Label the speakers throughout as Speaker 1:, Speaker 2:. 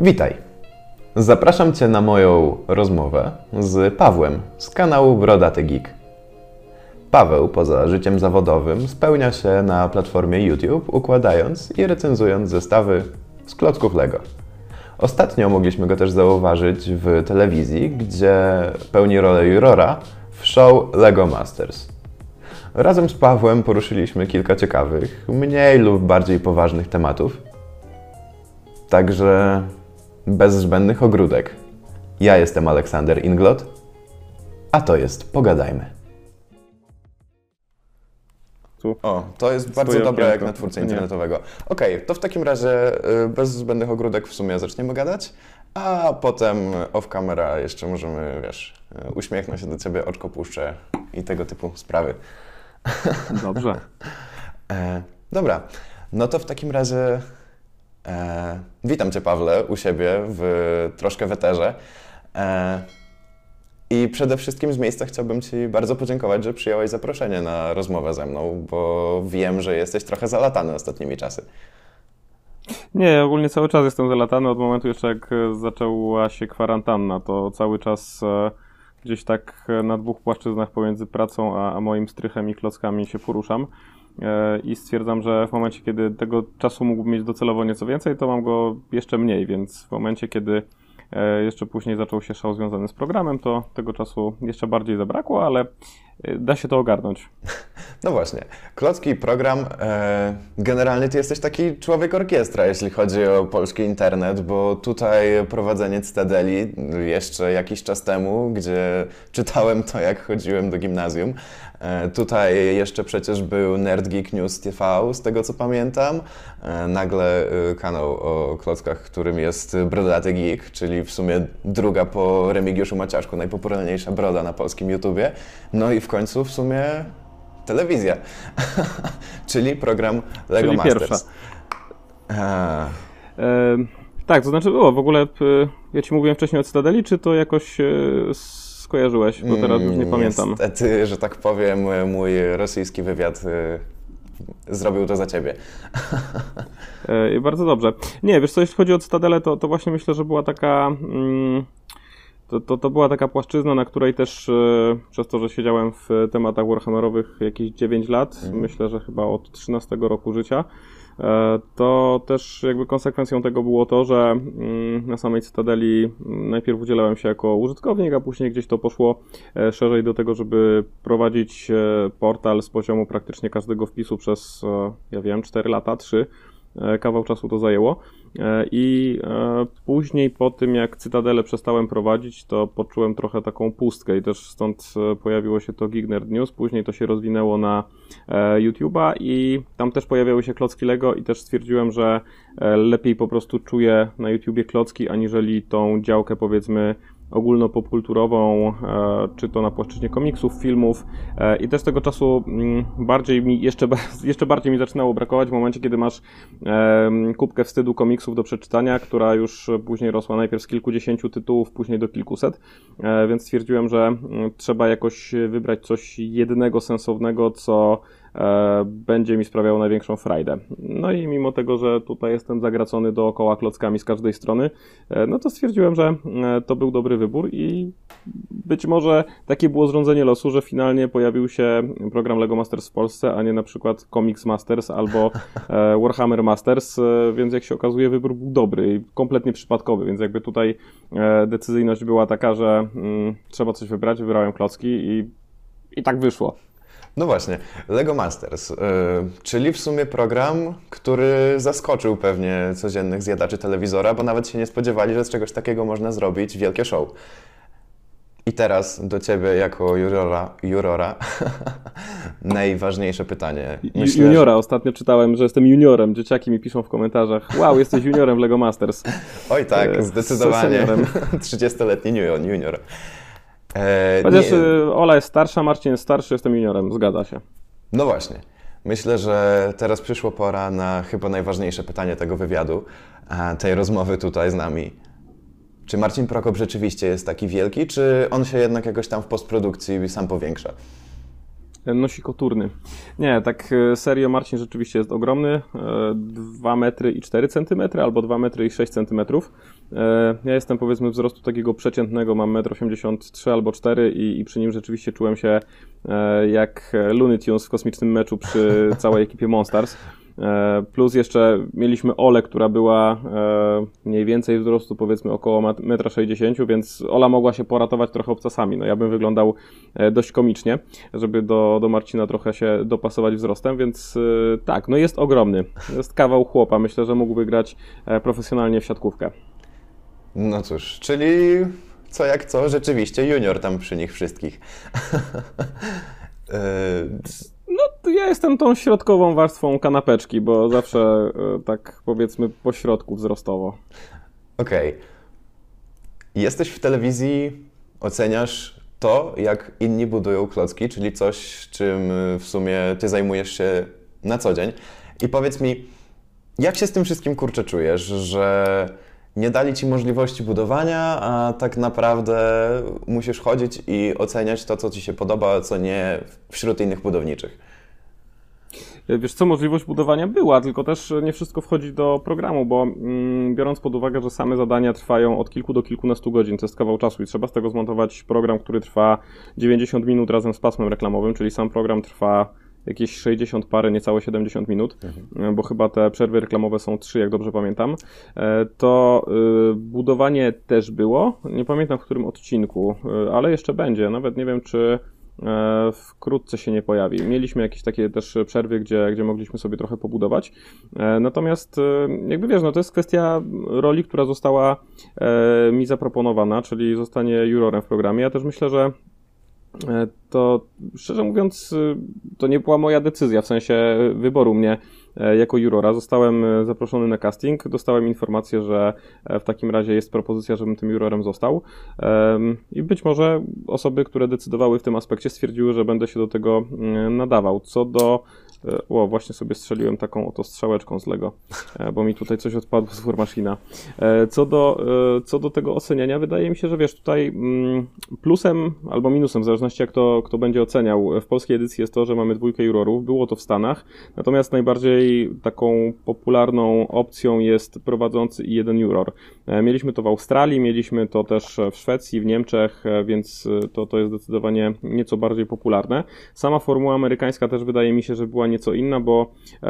Speaker 1: Witaj! Zapraszam Cię na moją rozmowę z Pawłem z kanału Brodaty Geek. Paweł poza życiem zawodowym spełnia się na platformie YouTube, układając i recenzując zestawy z klocków Lego. Ostatnio mogliśmy go też zauważyć w telewizji, gdzie pełni rolę jurora w show LEGO Masters. Razem z Pawłem poruszyliśmy kilka ciekawych, mniej lub bardziej poważnych tematów. Także bez zbędnych ogródek. Ja jestem Aleksander Inglot, a to jest Pogadajmy. O, to jest bardzo dobre jak na twórcę internetowego. Okej, to w takim razie bez zbędnych ogródek w sumie zaczniemy gadać, a potem off camera jeszcze możemy, uśmiechnąć się do Ciebie, oczko puszczę i tego typu sprawy.
Speaker 2: Dobrze.
Speaker 1: Dobra, no to w takim razie witam Cię, Pawle, u siebie troszkę w eterze. I przede wszystkim z miejsca chciałbym Ci bardzo podziękować, że przyjąłeś zaproszenie na rozmowę ze mną, bo wiem, że jesteś trochę zalatany ostatnimi czasy.
Speaker 2: Nie, ja ogólnie cały czas jestem zalatany od momentu jeszcze jak zaczęła się kwarantanna, to cały czas gdzieś tak na dwóch płaszczyznach pomiędzy pracą a moim strychem i klockami się poruszam. I stwierdzam, że w momencie, kiedy tego czasu mógłbym mieć docelowo nieco więcej, to mam go jeszcze mniej, więc w momencie, kiedy jeszcze później zaczął się szał związany z programem, to tego czasu jeszcze bardziej zabrakło, ale da się to ogarnąć.
Speaker 1: No właśnie, klocki i program. Generalnie Ty jesteś taki człowiek orkiestra, jeśli chodzi o polski internet, bo tutaj prowadzenie Cytadeli jeszcze jakiś czas temu, gdzie czytałem to, jak chodziłem do gimnazjum. Tutaj jeszcze przecież był Nerd Geek News TV, z tego co pamiętam. Nagle kanał o klockach, którym jest Brodaty Geek, czyli w sumie druga po Remigiuszu Maciaszku, najpopularniejsza broda na polskim YouTubie. No i w końcu w sumie telewizja, czyli program LEGO Masters.
Speaker 2: Tak, to znaczy było w ogóle, ja Ci mówiłem wcześniej o Cytadeli, czy to jakoś skojarzyłeś, bo teraz już nie pamiętam.
Speaker 1: Niestety, że tak powiem, mój rosyjski wywiad zrobił to za Ciebie.
Speaker 2: Bardzo dobrze. Nie, wiesz co, jeśli chodzi o Cytadelę, to właśnie myślę, że była taka... To była taka płaszczyzna, na której też przez to, że siedziałem w tematach warhammerowych jakieś 9 lat, myślę, że chyba od 13 roku życia, to też jakby konsekwencją tego było to, że na samej Cytadeli najpierw udzielałem się jako użytkownik, a później gdzieś to poszło szerzej do tego, żeby prowadzić portal z poziomu praktycznie każdego wpisu przez, 4 lata, 3. Kawał czasu to zajęło i później po tym jak Cytadelę przestałem prowadzić, to poczułem trochę taką pustkę i też stąd pojawiło się to Geek Nerd News, później to się rozwinęło na YouTube'a i tam też pojawiały się klocki Lego i też stwierdziłem, że lepiej po prostu czuję na YouTubie klocki, aniżeli tą działkę powiedzmy ogólnopopkulturową, czy to na płaszczyźnie komiksów, filmów i też tego czasu jeszcze bardziej mi zaczynało brakować w momencie, kiedy masz kubkę wstydu komiksów do przeczytania, która już później rosła najpierw z kilkudziesięciu tytułów, później do kilkuset, więc stwierdziłem, że trzeba jakoś wybrać coś jednego sensownego, co będzie mi sprawiało największą frajdę. No i mimo tego, że tutaj jestem zagracony dookoła klockami z każdej strony, no to stwierdziłem, że to był dobry wybór i być może takie było zrządzenie losu, że finalnie pojawił się program LEGO Masters w Polsce, a nie na przykład Comics Masters albo Warhammer Masters, więc jak się okazuje wybór był dobry i kompletnie przypadkowy, więc jakby tutaj decyzyjność była taka, że trzeba coś wybrać, wybrałem klocki i tak wyszło.
Speaker 1: No właśnie, LEGO Masters, czyli w sumie program, który zaskoczył pewnie codziennych zjadaczy telewizora, bo nawet się nie spodziewali, że z czegoś takiego można zrobić wielkie show. I teraz do Ciebie jako jurora najważniejsze pytanie.
Speaker 2: Myślę, juniora, ostatnio czytałem, że jestem juniorem, dzieciaki mi piszą w komentarzach, wow, jesteś juniorem w LEGO Masters.
Speaker 1: Oj tak, zdecydowanie, 30-letni junior.
Speaker 2: Chociaż Ola jest starsza, Marcin jest starszy, jestem juniorem, zgadza się.
Speaker 1: No właśnie. Myślę, że teraz przyszła pora na chyba najważniejsze pytanie tego wywiadu, tej rozmowy tutaj z nami. Czy Marcin Prokop rzeczywiście jest taki wielki, czy on się jednak jakoś tam w postprodukcji sam powiększa?
Speaker 2: Nosi koturny. Nie, tak serio Marcin rzeczywiście jest ogromny. 2 metry i 4 centymetry albo 2 metry i 6 centymetrów. Ja jestem powiedzmy wzrostu takiego przeciętnego, mam 1,83 m albo 4 i przy nim rzeczywiście czułem się jak Looney Tunes w kosmicznym meczu przy całej ekipie Monstars. Plus jeszcze mieliśmy Olę, która była mniej więcej wzrostu powiedzmy około 1,60 m, więc Ola mogła się poratować trochę obcasami. No ja bym wyglądał dość komicznie, żeby do Marcina trochę się dopasować wzrostem, więc tak, no jest ogromny. Jest kawał chłopa. Myślę, że mógłby grać profesjonalnie w siatkówkę.
Speaker 1: No cóż, czyli co jak co, rzeczywiście junior tam przy nich wszystkich.
Speaker 2: No, ja jestem tą środkową warstwą kanapeczki, bo zawsze tak powiedzmy po środku wzrostowo.
Speaker 1: Okej. Jesteś w telewizji, oceniasz to, jak inni budują klocki, czyli coś, czym w sumie ty zajmujesz się na co dzień. I powiedz mi, jak się z tym wszystkim kurczę czujesz, że nie dali ci możliwości budowania, a tak naprawdę musisz chodzić i oceniać to, co ci się podoba, a co nie wśród innych budowniczych?
Speaker 2: Wiesz co, możliwość budowania była, tylko też nie wszystko wchodzi do programu, bo biorąc pod uwagę, że same zadania trwają od kilku do kilkunastu godzin, to jest kawał czasu i trzeba z tego zmontować program, który trwa 90 minut razem z pasmem reklamowym, czyli sam program trwa jakieś 60 parę, niecałe 70 minut, bo chyba te przerwy reklamowe są 3, jak dobrze pamiętam, to budowanie też było, nie pamiętam w którym odcinku, ale jeszcze będzie, nawet nie wiem czy wkrótce się nie pojawi. Mieliśmy jakieś takie też przerwy, gdzie mogliśmy sobie trochę pobudować. Natomiast jakby wiesz, no to jest kwestia roli, która została mi zaproponowana, czyli zostanie jurorem w programie. Ja też myślę, że to szczerze mówiąc to nie była moja decyzja, w sensie wyboru mnie jako jurora. Zostałem zaproszony na casting, dostałem informację, że w takim razie jest propozycja, żebym tym jurorem został i być może osoby, które decydowały w tym aspekcie stwierdziły, że będę się do tego nadawał. Co do... właśnie sobie strzeliłem taką oto strzałeczką z Lego, bo mi tutaj coś odpadło z War Machina. Co do tego oceniania, wydaje mi się, że wiesz, tutaj plusem albo minusem, w zależności jak kto będzie oceniał, w polskiej edycji jest to, że mamy 2 jurorów, było to w Stanach, natomiast najbardziej taką popularną opcją jest prowadzący i 1 juror. Mieliśmy to w Australii, mieliśmy to też w Szwecji, w Niemczech, więc to jest zdecydowanie nieco bardziej popularne. Sama formuła amerykańska też wydaje mi się, że była nieco inna, bo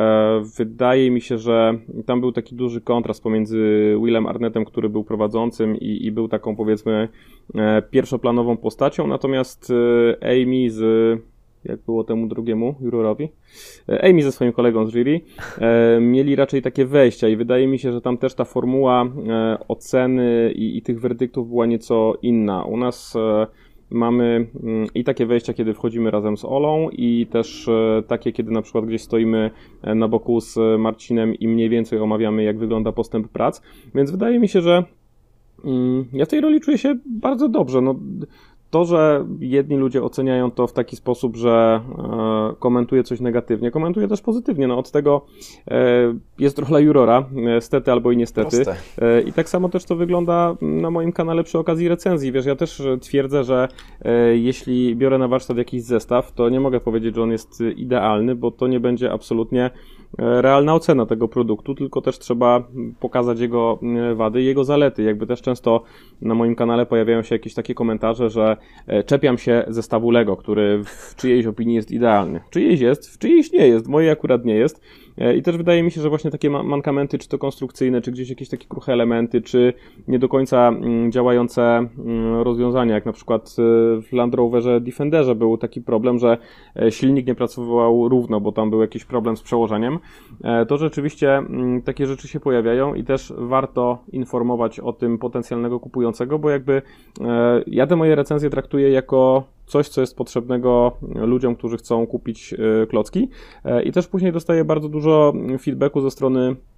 Speaker 2: wydaje mi się, że tam był taki duży kontrast pomiędzy Willem Arnettem, który był prowadzącym i był taką powiedzmy pierwszoplanową postacią, natomiast Amy jak było temu drugiemu jurorowi, Amy ze swoim kolegą z jury, mieli raczej takie wejścia i wydaje mi się, że tam też ta formuła oceny i tych werdyktów była nieco inna. U nas mamy i takie wejścia, kiedy wchodzimy razem z Olą i też takie, kiedy na przykład gdzieś stoimy na boku z Marcinem i mniej więcej omawiamy, jak wygląda postęp prac, więc wydaje mi się, że ja w tej roli czuję się bardzo dobrze. No, to, że jedni ludzie oceniają to w taki sposób, że komentuje coś negatywnie, komentuje też pozytywnie. No od tego jest rola jurora, stety albo i niestety. I tak samo też to wygląda na moim kanale przy okazji recenzji. Wiesz, ja też twierdzę, że jeśli biorę na warsztat jakiś zestaw, to nie mogę powiedzieć, że on jest idealny, bo to nie będzie absolutnie realna ocena tego produktu, tylko też trzeba pokazać jego wady i jego zalety. Jakby też często na moim kanale pojawiają się jakieś takie komentarze, że czepiam się zestawu Lego, który w czyjejś opinii jest idealny. Czyjejś jest, w czyjejś nie jest, moje akurat nie jest. I też wydaje mi się, że właśnie takie mankamenty, czy to konstrukcyjne, czy gdzieś jakieś takie kruche elementy, czy nie do końca działające rozwiązania, jak na przykład w Land Roverze Defenderze był taki problem, że silnik nie pracował równo, bo tam był jakiś problem z przełożeniem. To rzeczywiście takie rzeczy się pojawiają i też warto informować o tym potencjalnego kupującego, bo jakby ja te moje recenzje traktuję jako coś, co jest potrzebnego ludziom, którzy chcą kupić klocki i też później dostaję bardzo dużo feedbacku ze strony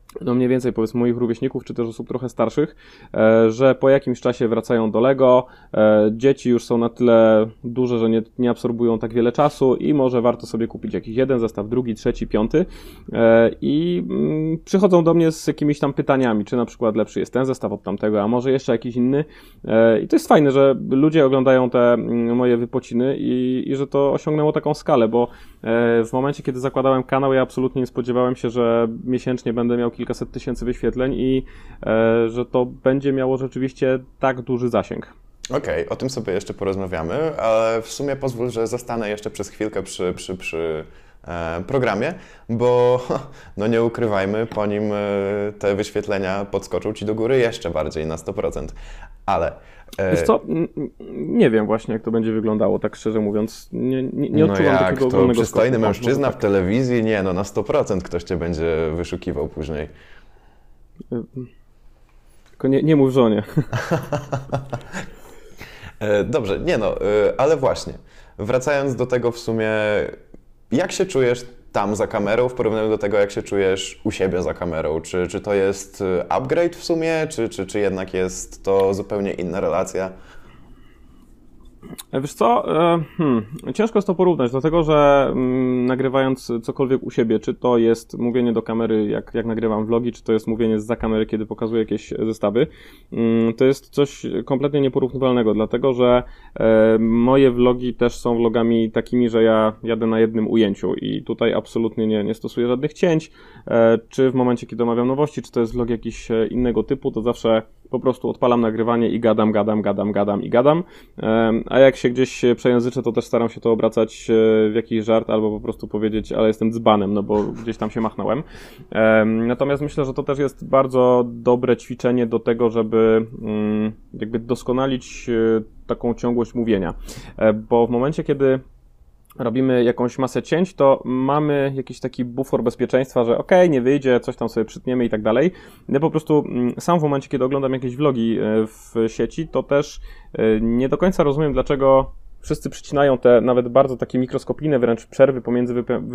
Speaker 2: no mniej więcej powiedzmy moich rówieśników, czy też osób trochę starszych, że po jakimś czasie wracają do Lego, dzieci już są na tyle duże, że nie absorbują tak wiele czasu i może warto sobie kupić jakiś jeden zestaw, drugi, trzeci, piąty i przychodzą do mnie z jakimiś tam pytaniami, czy na przykład lepszy jest ten zestaw od tamtego, a może jeszcze jakiś inny i to jest fajne, że ludzie oglądają te moje wypociny i że to osiągnęło taką skalę, bo w momencie, kiedy zakładałem kanał, ja absolutnie nie spodziewałem się, że miesięcznie będę miał kilkaset tysięcy wyświetleń i że to będzie miało rzeczywiście tak duży zasięg.
Speaker 1: Okej, o tym sobie jeszcze porozmawiamy, ale w sumie pozwól, że zostanę jeszcze przez chwilkę przy programie, bo no nie ukrywajmy, po nim te wyświetlenia podskoczą Ci do góry jeszcze bardziej na 100%. Ale...
Speaker 2: Wiesz co, nie wiem właśnie, jak to będzie wyglądało, tak szczerze mówiąc. Nie odczuwam
Speaker 1: no
Speaker 2: takiego
Speaker 1: to
Speaker 2: ogromnego
Speaker 1: przystojny
Speaker 2: skoku.
Speaker 1: mężczyzna w telewizji? Nie, no na 100% ktoś Cię będzie wyszukiwał później.
Speaker 2: Tylko nie mów żonie.
Speaker 1: Dobrze, nie no, ale właśnie, wracając do tego w sumie, jak się czujesz tam za kamerą w porównaniu do tego, jak się czujesz u siebie za kamerą? Czy to jest upgrade w sumie, czy jednak jest to zupełnie inna relacja?
Speaker 2: Wiesz co, ciężko jest to porównać, dlatego że nagrywając cokolwiek u siebie, czy to jest mówienie do kamery, jak nagrywam vlogi, czy to jest mówienie zza kamery, kiedy pokazuję jakieś zestawy, to jest coś kompletnie nieporównywalnego, dlatego że moje vlogi też są vlogami takimi, że ja jadę na jednym ujęciu i tutaj absolutnie nie stosuję żadnych cięć, czy w momencie, kiedy omawiam nowości, czy to jest vlog jakiś innego typu, to zawsze po prostu odpalam nagrywanie i gadam i gadam. A jak się gdzieś przejęzyczę, to też staram się to obracać w jakiś żart albo po prostu powiedzieć, ale jestem dzbanem, no bo gdzieś tam się machnąłem. Natomiast myślę, że to też jest bardzo dobre ćwiczenie do tego, żeby jakby doskonalić taką ciągłość mówienia. Bo w momencie, kiedy robimy jakąś masę cięć, to mamy jakiś taki bufor bezpieczeństwa, że okej, nie wyjdzie, coś tam sobie przytniemy i tak dalej. Ja po prostu sam w momencie, kiedy oglądam jakieś vlogi w sieci, to też nie do końca rozumiem, dlaczego wszyscy przycinają te nawet bardzo takie mikroskopijne wręcz przerwy pomiędzy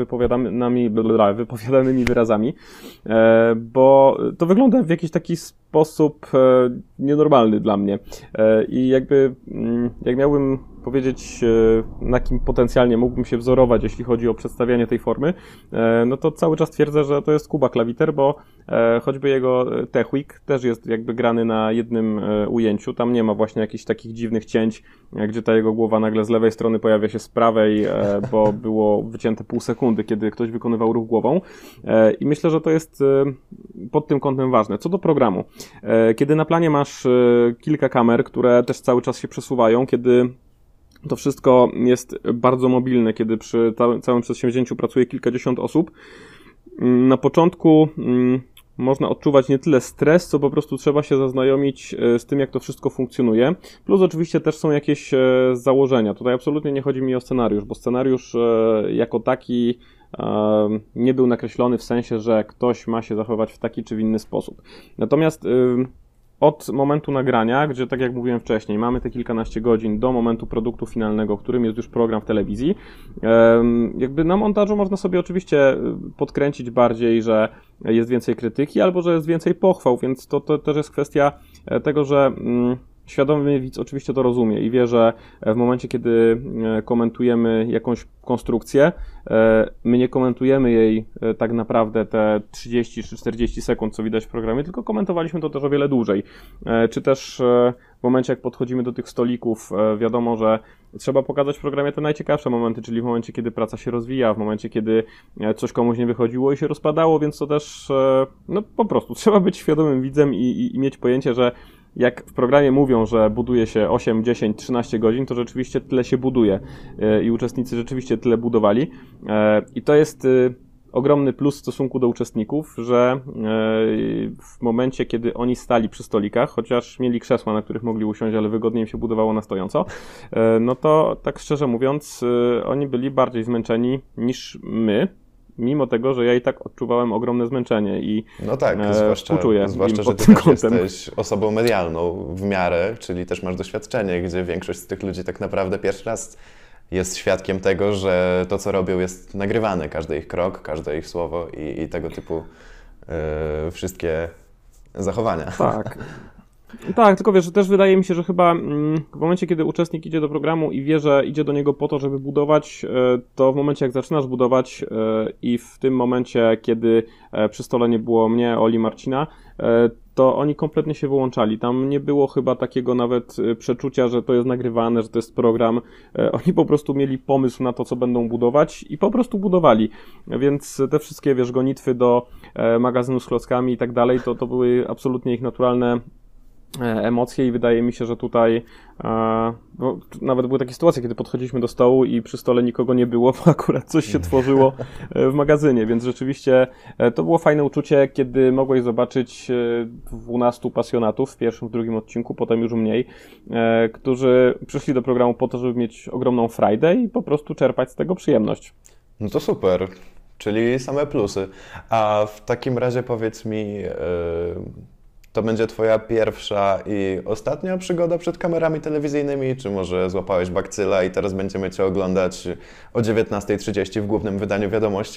Speaker 2: wypowiadanymi wyrazami, bo to wygląda w jakiś taki sposób nienormalny dla mnie. I jakby jak miałbym powiedzieć, na kim potencjalnie mógłbym się wzorować, jeśli chodzi o przedstawianie tej formy, no to cały czas twierdzę, że to jest Kuba Klawiter, bo choćby jego Techweek też jest jakby grany na jednym ujęciu, tam nie ma właśnie jakichś takich dziwnych cięć, gdzie ta jego głowa nagle z lewej strony pojawia się z prawej, bo było wycięte pół sekundy, kiedy ktoś wykonywał ruch głową i myślę, że to jest pod tym kątem ważne. Co do programu, kiedy na planie masz kilka kamer, które też cały czas się przesuwają, kiedy to wszystko jest bardzo mobilne, kiedy przy całym przedsięwzięciu pracuje kilkadziesiąt osób. Na początku można odczuwać nie tyle stres, co po prostu trzeba się zaznajomić z tym, jak to wszystko funkcjonuje. Plus oczywiście też są jakieś założenia. Tutaj absolutnie nie chodzi mi o scenariusz, bo scenariusz jako taki nie był nakreślony w sensie, że ktoś ma się zachować w taki czy w inny sposób. Natomiast od momentu nagrania, gdzie tak jak mówiłem wcześniej, mamy te kilkanaście godzin do momentu produktu finalnego, którym jest już program w telewizji, jakby na montażu można sobie oczywiście podkręcić bardziej, że jest więcej krytyki albo że jest więcej pochwał, więc to też jest kwestia tego, że świadomy widz oczywiście to rozumie i wie, że w momencie, kiedy komentujemy jakąś konstrukcję, my nie komentujemy jej tak naprawdę te 30 czy 40 sekund, co widać w programie, tylko komentowaliśmy to też o wiele dłużej. Czy też w momencie, jak podchodzimy do tych stolików, wiadomo, że trzeba pokazać w programie te najciekawsze momenty, czyli w momencie, kiedy praca się rozwija, w momencie, kiedy coś komuś nie wychodziło i się rozpadało, więc to też, no po prostu trzeba być świadomym widzem i mieć pojęcie, że jak w programie mówią, że buduje się 8, 10, 13 godzin, to rzeczywiście tyle się buduje i uczestnicy rzeczywiście tyle budowali i to jest ogromny plus w stosunku do uczestników, że w momencie, kiedy oni stali przy stolikach, chociaż mieli krzesła, na których mogli usiąść, ale wygodniej im się budowało na stojąco, no to tak szczerze mówiąc, oni byli bardziej zmęczeni niż my, mimo tego, że ja i tak odczuwałem ogromne zmęczenie i
Speaker 1: no tak, zwłaszcza że ty też jesteś osobą medialną w miarę, czyli też masz doświadczenie, gdzie większość z tych ludzi tak naprawdę pierwszy raz jest świadkiem tego, że to, co robią, jest nagrywane, każdy ich krok, każde ich słowo i tego typu wszystkie zachowania.
Speaker 2: Tak. Tak, tylko wiesz, że też wydaje mi się, że chyba w momencie, kiedy uczestnik idzie do programu i wie, że idzie do niego po to, żeby budować, to w momencie, jak zaczynasz budować i w tym momencie, kiedy przy stole nie było mnie, Oli, Marcina, to oni kompletnie się wyłączali. Tam nie było chyba takiego nawet przeczucia, że to jest nagrywane, że to jest program. Oni po prostu mieli pomysł na to, co będą budować i po prostu budowali. Więc te wszystkie, wiesz, gonitwy do magazynu z klockami i tak dalej, to były absolutnie ich naturalne emocje i wydaje mi się, że tutaj bo nawet były takie sytuacje, kiedy podchodziliśmy do stołu i przy stole nikogo nie było, bo akurat coś się tworzyło w magazynie, więc rzeczywiście to było fajne uczucie, kiedy mogłeś zobaczyć 12 pasjonatów w pierwszym, w drugim odcinku, potem już mniej, którzy przyszli do programu po to, żeby mieć ogromną frajdę i po prostu czerpać z tego przyjemność.
Speaker 1: No to super, czyli same plusy. A w takim razie powiedz mi, to będzie twoja pierwsza i ostatnia przygoda przed kamerami telewizyjnymi, czy może złapałeś bakcyla i teraz będziemy cię oglądać o 19:30 w głównym wydaniu Wiadomości?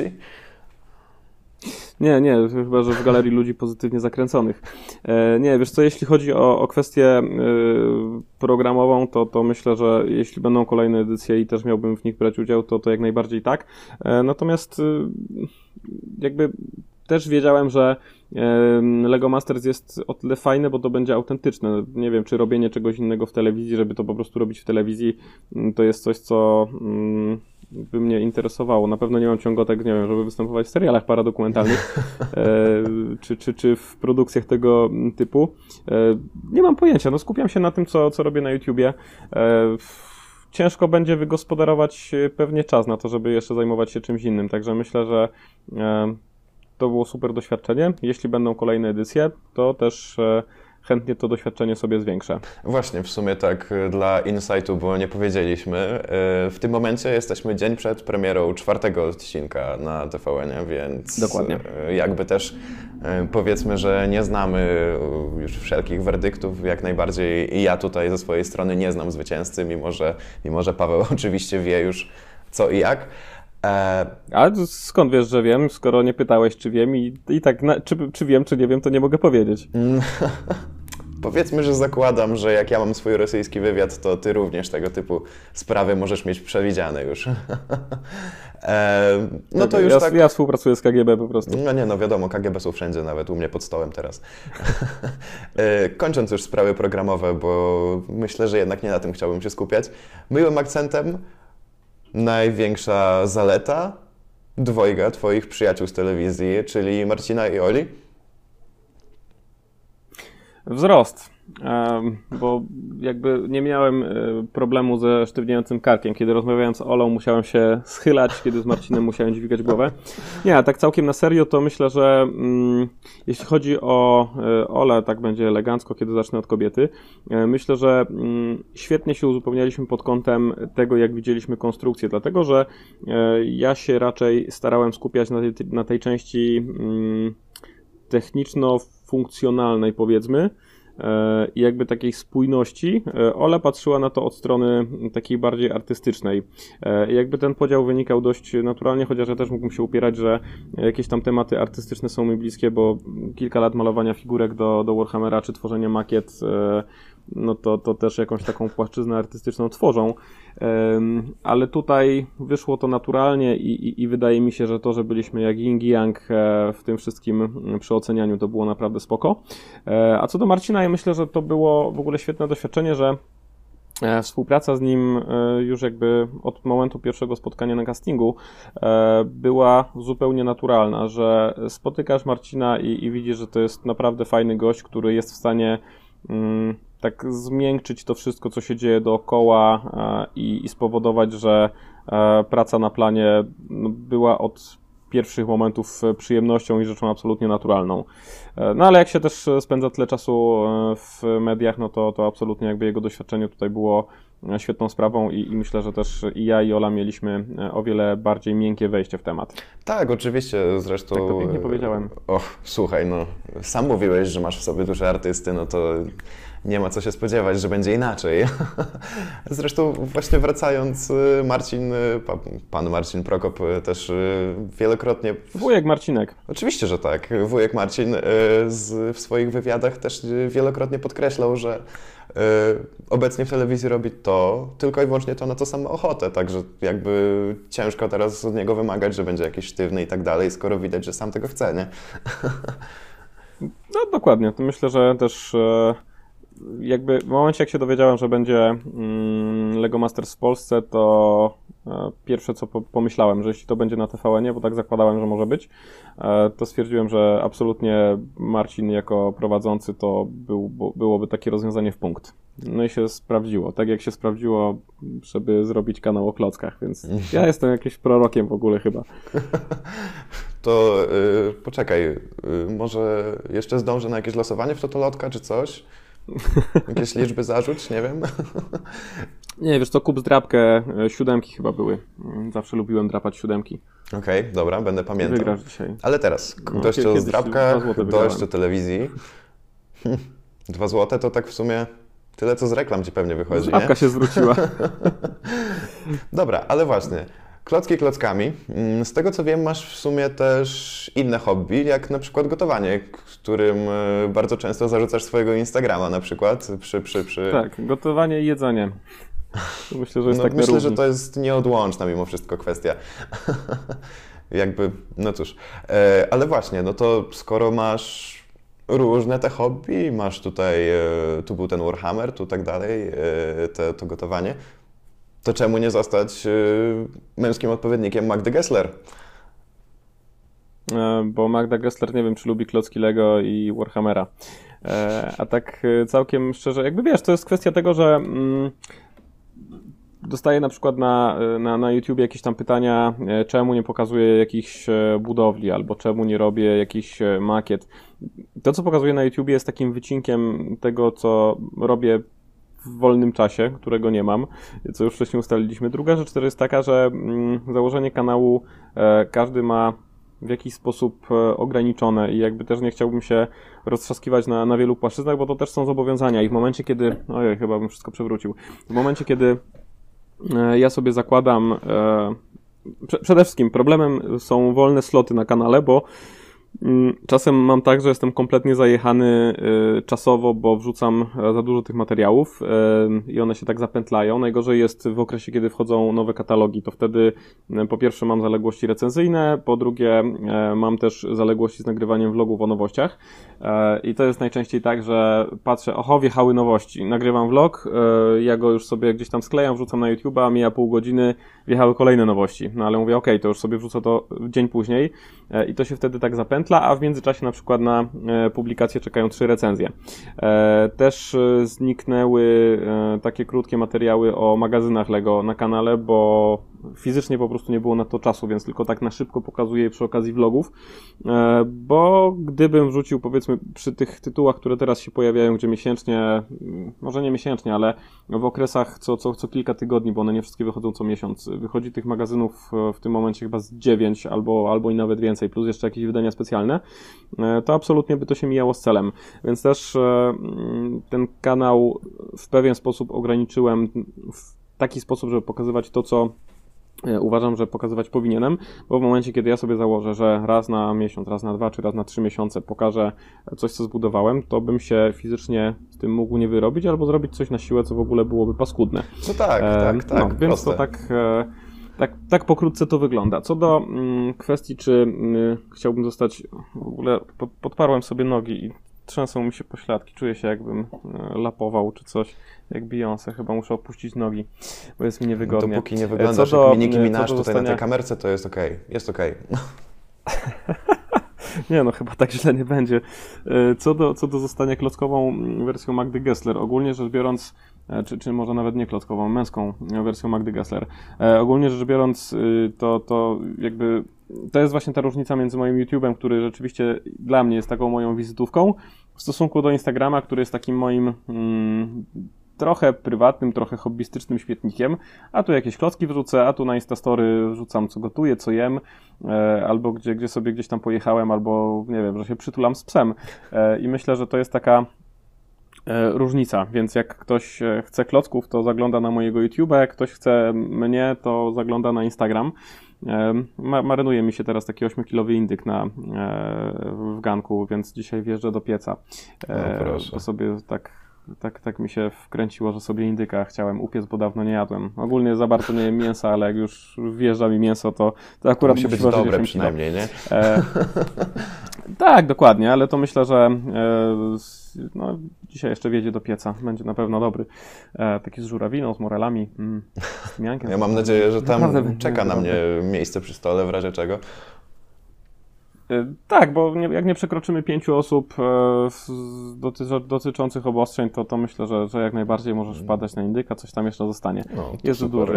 Speaker 2: Nie, chyba, że w galerii ludzi pozytywnie zakręconych. Nie, wiesz co, jeśli chodzi o kwestię programową, to myślę, że jeśli będą kolejne edycje i też miałbym w nich brać udział, to jak najbardziej tak. Natomiast jakby też wiedziałem, że Lego Masters jest o tyle fajne, bo to będzie autentyczne. Nie wiem, czy robienie czegoś innego w telewizji, żeby to po prostu robić w telewizji, to jest coś, co by mnie interesowało. Na pewno nie mam ciągotek, nie wiem, żeby występować w serialach paradokumentalnych czy w produkcjach tego typu. Nie mam pojęcia, no skupiam się na tym, co robię na YouTubie. Ciężko będzie wygospodarować pewnie czas na to, żeby jeszcze zajmować się czymś innym, także myślę, że to było super doświadczenie. Jeśli będą kolejne edycje, to też chętnie to doświadczenie sobie zwiększę.
Speaker 1: Właśnie, w sumie tak dla insightu, bo nie powiedzieliśmy. W tym momencie jesteśmy dzień przed premierą 4. odcinka na TVN-ie, więc
Speaker 2: dokładnie.
Speaker 1: Jakby też powiedzmy, że nie znamy już wszelkich werdyktów. Jak najbardziej i ja tutaj ze swojej strony nie znam zwycięzcy, mimo że Paweł oczywiście wie już co i jak.
Speaker 2: A skąd wiesz, że wiem, skoro nie pytałeś, czy wiem i tak, czy wiem, czy nie wiem, to nie mogę powiedzieć.
Speaker 1: Powiedzmy, że zakładam, że jak ja mam swój rosyjski wywiad, to ty również tego typu sprawy możesz mieć przewidziane już. No to już
Speaker 2: ja współpracuję z KGB po prostu.
Speaker 1: No wiadomo, KGB są wszędzie, nawet u mnie pod stołem teraz. Kończąc już sprawy programowe, bo myślę, że jednak nie na tym chciałbym się skupiać. Miłym akcentem największa zaleta dwojga twoich przyjaciół z telewizji, czyli Marcina i Oli?
Speaker 2: Wzrost, bo jakby nie miałem problemu ze sztywniejącym karkiem. Kiedy rozmawiałem z Olą, musiałem się schylać, kiedy z Marcinem musiałem dźwigać głowę. Nie, a tak całkiem na serio, to myślę, że jeśli chodzi o Olę, tak będzie elegancko, kiedy zacznę od kobiety. Myślę, że świetnie się uzupełnialiśmy pod kątem tego, jak widzieliśmy konstrukcję, dlatego że ja się raczej starałem skupiać na tej części techniczno-funkcjonalnej, powiedzmy, i jakby takiej spójności. Ola patrzyła na to od strony takiej bardziej artystycznej. Jakby ten podział wynikał dość naturalnie, chociaż ja też mógłbym się upierać, że jakieś tam tematy artystyczne są mi bliskie, bo kilka lat malowania figurek do Warhammera czy tworzenia makiet, no to też jakąś taką płaszczyznę artystyczną tworzą, ale tutaj wyszło to naturalnie i wydaje mi się, że to, że byliśmy jak yin i yang w tym wszystkim przy ocenianiu, to było naprawdę spoko. A co do Marcina, ja myślę, że to było w ogóle świetne doświadczenie, że współpraca z nim już jakby od momentu pierwszego spotkania na castingu była zupełnie naturalna, że spotykasz Marcina i widzisz, że to jest naprawdę fajny gość, który jest w stanie tak zmiękczyć to wszystko, co się dzieje dookoła i spowodować, że praca na planie była od pierwszych momentów przyjemnością i rzeczą absolutnie naturalną. No ale jak się też spędza tyle czasu w mediach, no to absolutnie jakby jego doświadczenie tutaj było świetną sprawą i myślę, że też i ja, i Ola mieliśmy o wiele bardziej miękkie wejście w temat.
Speaker 1: Tak, oczywiście, zresztą...
Speaker 2: Tak to pięknie powiedziałem.
Speaker 1: Słuchaj, no, sam mówiłeś, że masz w sobie duszę artysty, no to nie ma co się spodziewać, że będzie inaczej. Zresztą właśnie wracając, pan Marcin Prokop też wielokrotnie...
Speaker 2: Wujek Marcinek.
Speaker 1: Oczywiście, że tak. Wujek Marcin w swoich wywiadach też wielokrotnie podkreślał, że obecnie w telewizji robi to, tylko i wyłącznie to, na co sam ma ochotę, także jakby ciężko teraz od niego wymagać, że będzie jakiś sztywny i tak dalej, skoro widać, że sam tego chce, nie?
Speaker 2: No dokładnie, to myślę, że też jakby w momencie, jak się dowiedziałem, że będzie Lego Masters w Polsce, to pierwsze co pomyślałem, że jeśli to będzie na TVN-ie, bo tak zakładałem, że może być, to stwierdziłem, że absolutnie Marcin jako prowadzący to byłoby takie rozwiązanie w punkt. No i się sprawdziło, tak jak się sprawdziło, żeby zrobić kanał o klockach, więc ja jestem jakimś prorokiem w ogóle chyba.
Speaker 1: To poczekaj, może jeszcze zdążę na jakieś losowanie w Totolotka czy coś? Jakieś liczby zarzuć, nie wiem.
Speaker 2: Nie, wiesz co, kup zdrabkę, 7 chyba były. Zawsze lubiłem drapać 7.
Speaker 1: Okej, dobra, będę pamiętał.
Speaker 2: Wygrasz dzisiaj.
Speaker 1: Ale teraz, dość o zdrabkach, dość o telewizji. 2 złote to tak w sumie tyle, co z reklam ci pewnie wychodzi,
Speaker 2: zdrabka się zwróciła.
Speaker 1: Dobra, ale właśnie, klocki klockami. Z tego co wiem, masz w sumie też inne hobby, jak na przykład gotowanie, którym bardzo często zarzucasz swojego Instagrama na przykład.
Speaker 2: Tak, gotowanie i jedzenie. Myślę, że jest tak
Speaker 1: myślę, że to jest nieodłączna mimo wszystko kwestia. Jakby, no cóż. Ale właśnie, no to skoro masz różne te hobby, masz tutaj, tu był ten Warhammer, tu tak dalej, to gotowanie, to czemu nie zostać męskim odpowiednikiem Magdy Gessler?
Speaker 2: Bo Magda Gessler nie wiem, czy lubi klocki Lego i Warhammera. A tak całkiem szczerze, jakby wiesz, to jest kwestia tego, że dostaję na przykład na YouTube jakieś tam pytania, czemu nie pokazuję jakichś budowli, albo czemu nie robię jakichś makiet. To, co pokazuję na YouTube jest takim wycinkiem tego, co robię w wolnym czasie, którego nie mam, co już wcześniej ustaliliśmy. Druga rzecz też jest taka, że założenie kanału każdy ma w jakiś sposób ograniczone i jakby też nie chciałbym się roztrzaskiwać na wielu płaszczyznach, bo to też są zobowiązania i w momencie, kiedy... Ojej, chyba bym wszystko przewrócił. W momencie, kiedy ja sobie zakładam... Przede wszystkim problemem są wolne sloty na kanale, bo czasem mam tak, że jestem kompletnie zajechany czasowo, bo wrzucam za dużo tych materiałów i one się tak zapętlają. Najgorzej jest w okresie, kiedy wchodzą nowe katalogi, to wtedy po pierwsze mam zaległości recenzyjne, po drugie mam też zaległości z nagrywaniem vlogów o nowościach i to jest najczęściej tak, że patrzę, oho, wjechały nowości, nagrywam vlog, ja go już sobie gdzieś tam sklejam, wrzucam na YouTube'a, mija pół godziny, wjechały kolejne nowości, no ale mówię, okej, to już sobie wrzucę to dzień później i to się wtedy tak zapętla, a w międzyczasie na przykład na publikację czekają 3 recenzje. Też zniknęły takie krótkie materiały o magazynach Lego na kanale, bo fizycznie po prostu nie było na to czasu, więc tylko tak na szybko pokazuję je przy okazji vlogów, bo gdybym wrzucił powiedzmy przy tych tytułach, które teraz się pojawiają, gdzie miesięcznie, może nie miesięcznie, ale w okresach co kilka tygodni, bo one nie wszystkie wychodzą co miesiąc, wychodzi tych magazynów w tym momencie chyba z 9 albo i nawet więcej, plus jeszcze jakieś wydania specjalne, to absolutnie by to się mijało z celem. Więc też ten kanał w pewien sposób ograniczyłem w taki sposób, żeby pokazywać to, co uważam, że pokazywać powinienem, bo w momencie, kiedy ja sobie założę, że raz na miesiąc, raz na 2 czy raz na 3 miesiące pokażę coś, co zbudowałem, to bym się fizycznie z tym mógł nie wyrobić albo zrobić coś na siłę, co w ogóle byłoby paskudne.
Speaker 1: No tak.
Speaker 2: No, więc to tak pokrótce to wygląda. Co do kwestii, czy chciałbym zostać, w ogóle podparłem sobie nogi i trzęsą mi się pośladki, czuję się jakbym lapował czy coś, jak Beyoncé, chyba muszę opuścić nogi, bo jest mi niewygodnie.
Speaker 1: Dopóki nie wyglądasz jak Nicki Minaj tutaj na tej kamerce, to jest okej. Jest okej.
Speaker 2: Nie no, chyba tak źle nie będzie. Co do zostania klockową wersją Magdy Gessler, ogólnie rzecz biorąc, czy może nawet nie klockową, męską wersją Magdy Gessler, ogólnie rzecz biorąc, to jakby to jest właśnie ta różnica między moim YouTube'em, który rzeczywiście dla mnie jest taką moją wizytówką, w stosunku do Instagrama, który jest takim moim trochę prywatnym, trochę hobbystycznym śmietnikiem, a tu jakieś klocki wrzucę, a tu na Instastory wrzucam, co gotuję, co jem, albo gdzie sobie gdzieś tam pojechałem, albo nie wiem, że się przytulam z psem. I myślę, że to jest taka różnica, więc jak ktoś chce klocków, to zagląda na mojego YouTube'a, jak ktoś chce mnie, to zagląda na Instagram. Marynuje mi się teraz taki 8-kilowy indyk w ganku, więc dzisiaj wjeżdżę do pieca. To sobie tak mi się wkręciło, że sobie indyka chciałem upiec, bo dawno nie jadłem. Ogólnie za bardzo nie jem mięsa, ale jak już wjeżdża mi mięso, to akurat
Speaker 1: musi być dobre przynajmniej, nie?
Speaker 2: Tak, dokładnie, ale to myślę, że no, dzisiaj jeszcze wjedzie do pieca. Będzie na pewno dobry. Taki z żurawiną, z morelami, z tymiankiem.
Speaker 1: Ja mam nadzieję, że tam czeka na mnie miejsce przy stole w razie czego.
Speaker 2: Tak, bo jak nie przekroczymy 5 osób dotyczących obostrzeń, to myślę, że jak najbardziej możesz wpadać na indyka, coś tam jeszcze zostanie. Jest duży.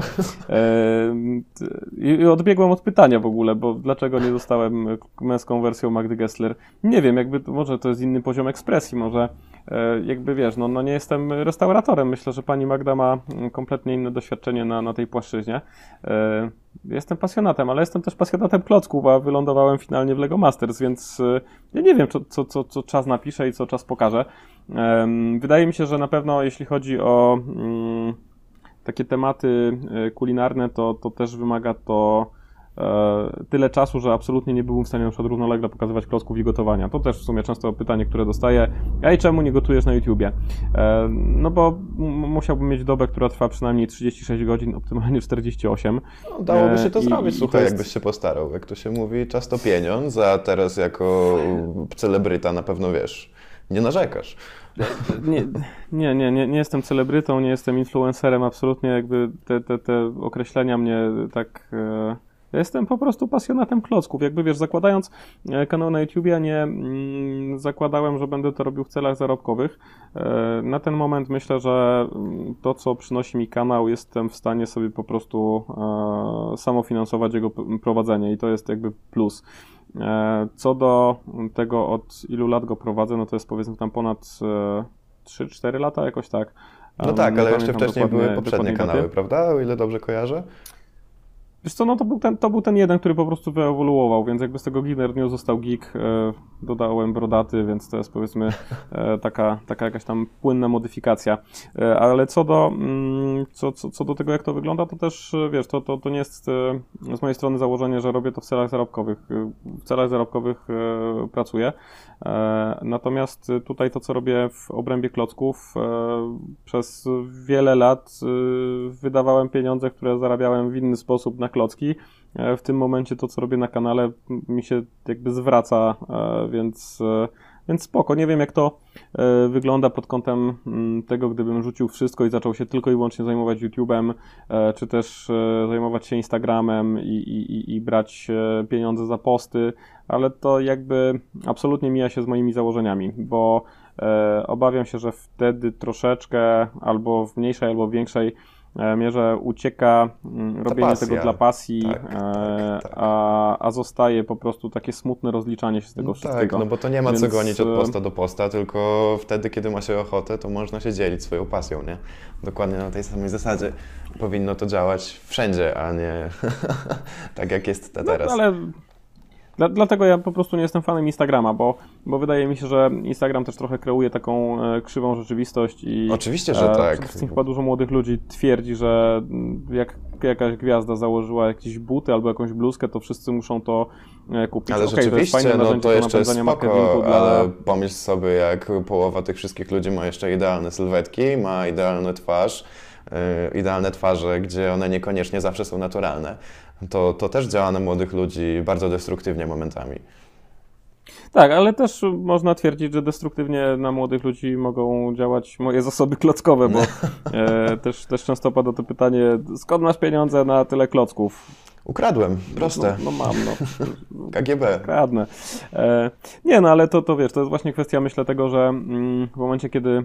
Speaker 2: I odbiegłem od pytania w ogóle, bo dlaczego nie dostałem męską wersją Magdy Gessler? Nie wiem, może to jest inny poziom ekspresji, może jakby wiesz, no nie jestem restauratorem. Myślę, że pani Magda ma kompletnie inne doświadczenie na tej płaszczyźnie. Jestem pasjonatem, ale jestem też pasjonatem klocków, a wylądowałem finalnie w Lego Masters, więc ja nie wiem, co czas napisze i co czas pokaże. Wydaje mi się, że na pewno jeśli chodzi o takie tematy kulinarne, to też wymaga to tyle czasu, że absolutnie nie byłem w stanie na przykład równolegle pokazywać klocków i gotowania. To też w sumie często pytanie, które dostaję. Ej, czemu nie gotujesz na YouTubie? No bo musiałbym mieć dobę, która trwa przynajmniej 36 godzin, optymalnie 48.
Speaker 1: No, dałoby się to zrobić, słuchaj, jakbyś się postarał. Jak to się mówi, czas to pieniądz, a teraz jako celebryta na pewno wiesz, nie narzekasz.
Speaker 2: Nie jestem celebrytą, nie jestem influencerem, absolutnie jakby te określenia mnie tak... Ja jestem po prostu pasjonatem klocków. Jakby wiesz, zakładając kanał na YouTubie, nie zakładałem, że będę to robił w celach zarobkowych. Na ten moment myślę, że to, co przynosi mi kanał, jestem w stanie sobie po prostu samofinansować jego prowadzenie i to jest jakby plus. Co do tego, od ilu lat go prowadzę, no to jest powiedzmy tam ponad 3-4 lata, jakoś tak.
Speaker 1: No tak, ale jeszcze wcześniej były poprzednie kanały, prawda? O ile dobrze kojarzę?
Speaker 2: Wiesz co, no to był ten jeden, który po prostu wyewoluował, więc jakby z tego Giner News został geek, dodałem brodaty, więc to jest powiedzmy taka jakaś tam płynna modyfikacja. Ale co do tego, jak to wygląda, to też, wiesz, to nie jest z mojej strony założenie, że robię to w celach zarobkowych. W celach zarobkowych pracuję. Natomiast tutaj to, co robię w obrębie klocków, przez wiele lat wydawałem pieniądze, które zarabiałem w inny sposób na klocki. W tym momencie to, co robię na kanale, mi się jakby zwraca, więc spoko. Nie wiem, jak to wygląda pod kątem tego, gdybym rzucił wszystko i zaczął się tylko i wyłącznie zajmować YouTube'em, czy też zajmować się Instagramem i brać pieniądze za posty, ale to jakby absolutnie mija się z moimi założeniami, bo obawiam się, że wtedy troszeczkę albo w mniejszej, albo w większej mierze ucieka robienie tego dla pasji, tak. A zostaje po prostu takie smutne rozliczanie się z tego wszystkiego.
Speaker 1: Tak, no bo to nie ma co gonić od posta do posta, tylko wtedy, kiedy ma się ochotę, to można się dzielić swoją pasją, nie? Dokładnie na tej samej zasadzie powinno to działać wszędzie, a nie tak jak jest teraz.
Speaker 2: No, ale... Dlatego ja po prostu nie jestem fanem Instagrama, bo wydaje mi się, że Instagram też trochę kreuje taką krzywą rzeczywistość i
Speaker 1: oczywiście, że tak.
Speaker 2: Chyba dużo młodych ludzi twierdzi, że jak jakaś gwiazda założyła jakieś buty albo jakąś bluzkę, to wszyscy muszą to kupić.
Speaker 1: Ale rzeczywiście, to jeszcze jest spoko, ale pomyśl sobie, jak połowa tych wszystkich ludzi ma jeszcze idealne sylwetki, ma idealną twarz, idealne twarze, gdzie one niekoniecznie zawsze są naturalne. To też działa na młodych ludzi bardzo destruktywnie momentami.
Speaker 2: Tak, ale też można twierdzić, że destruktywnie na młodych ludzi mogą działać moje zasoby klockowe, bo też często pada to pytanie, skąd masz pieniądze na tyle klocków?
Speaker 1: Ukradłem, proste.
Speaker 2: No mam,
Speaker 1: KGB.
Speaker 2: Kradnę. Nie, no ale to wiesz, to jest właśnie kwestia, myślę, tego, że w momencie, kiedy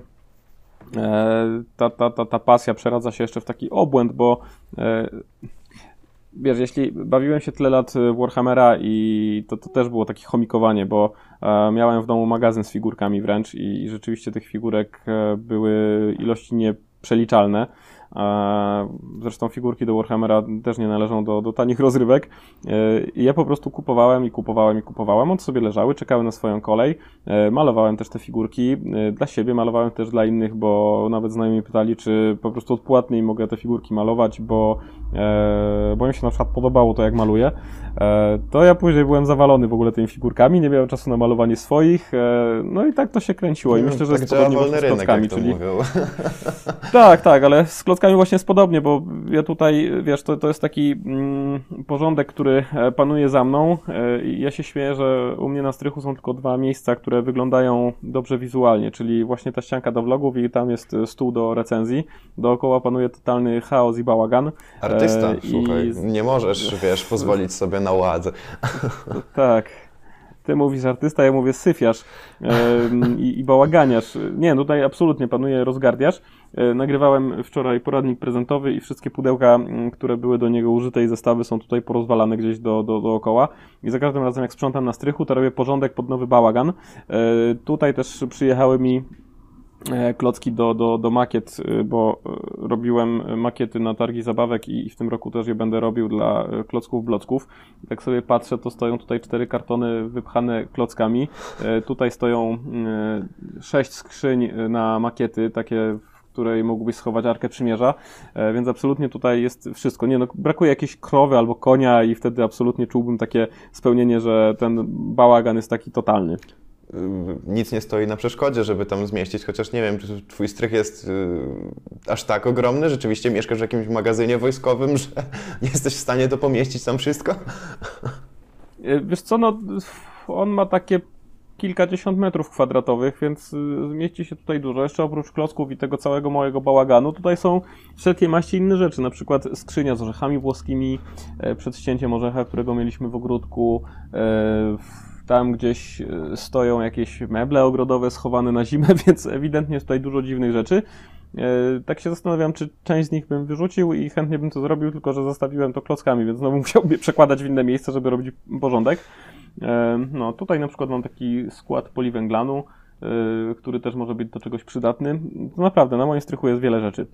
Speaker 2: ta pasja przeradza się jeszcze w taki obłęd, bo wiesz, jeśli bawiłem się tyle lat w Warhammera i to też było takie chomikowanie, bo miałem w domu magazyn z figurkami wręcz i rzeczywiście tych figurek były ilości przeliczalne. Zresztą figurki do Warhammera też nie należą do tanich rozrywek. I ja po prostu kupowałem. One sobie leżały, czekały na swoją kolej. Malowałem też te figurki dla siebie, malowałem też dla innych, bo nawet znajomi pytali, czy po prostu odpłatnie im mogę te figurki malować, bo mi się na przykład podobało to, jak maluję. To ja później byłem zawalony w ogóle tymi figurkami, nie miałem czasu na malowanie swoich, no i tak to się kręciło i myślę, że
Speaker 1: tak
Speaker 2: jest
Speaker 1: działa
Speaker 2: podobnie
Speaker 1: wolny
Speaker 2: właśnie z klockami,
Speaker 1: rynek, jak to mówią.
Speaker 2: Tak, ale z klockami właśnie jest podobnie, bo ja tutaj, wiesz, to jest taki porządek, który panuje za mną i ja się śmieję, że u mnie na strychu są tylko 2 miejsca, które wyglądają dobrze wizualnie, czyli właśnie ta ścianka do vlogów i tam jest stół do recenzji. Dookoła panuje totalny chaos i bałagan.
Speaker 1: Artysta, słuchaj, nie możesz, wiesz, pozwolić sobie na ład.
Speaker 2: Tak. Ty mówisz artysta, ja mówię syfiarz i bałaganiarz. Nie, tutaj absolutnie panuje rozgardiaż. Nagrywałem wczoraj poradnik prezentowy i wszystkie pudełka, które były do niego użyte i zestawy są tutaj porozwalane gdzieś dookoła. I za każdym razem jak sprzątam na strychu, to robię porządek pod nowy bałagan. Tutaj też przyjechały mi klocki do makiet, bo robiłem makiety na targi zabawek i w tym roku też je będę robił dla klocków blocków. Jak sobie patrzę, to stoją tutaj 4 kartony wypchane klockami. Tutaj stoją 6 skrzyń na makiety, takie, w której mógłbyś schować Arkę Przymierza, więc absolutnie tutaj jest wszystko. Nie, no, brakuje jakiejś krowy albo konia i wtedy absolutnie czułbym takie spełnienie, że ten bałagan jest taki totalny.
Speaker 1: Nic nie stoi na przeszkodzie, żeby tam zmieścić, chociaż nie wiem, czy twój strych jest aż tak ogromny? Rzeczywiście mieszkasz w jakimś magazynie wojskowym, że nie jesteś w stanie to pomieścić tam wszystko?
Speaker 2: Wiesz co, no on ma takie kilkadziesiąt metrów kwadratowych, więc zmieści się tutaj dużo. Jeszcze oprócz klocków i tego całego mojego bałaganu, tutaj są wszelkie maści inne rzeczy, na przykład skrzynia z orzechami włoskimi, przed ścięciem orzecha, którego mieliśmy w ogródku, tam gdzieś stoją jakieś meble ogrodowe schowane na zimę, więc ewidentnie jest tutaj dużo dziwnych rzeczy. Tak się zastanawiam, czy część z nich bym wyrzucił i chętnie bym to zrobił, tylko że zostawiłem to klockami, więc znowu musiałbym je przekładać w inne miejsce, żeby robić porządek. No, tutaj na przykład mam taki skład poliwęglanu, który też może być do czegoś przydatny. To naprawdę, na moim strychu jest wiele rzeczy.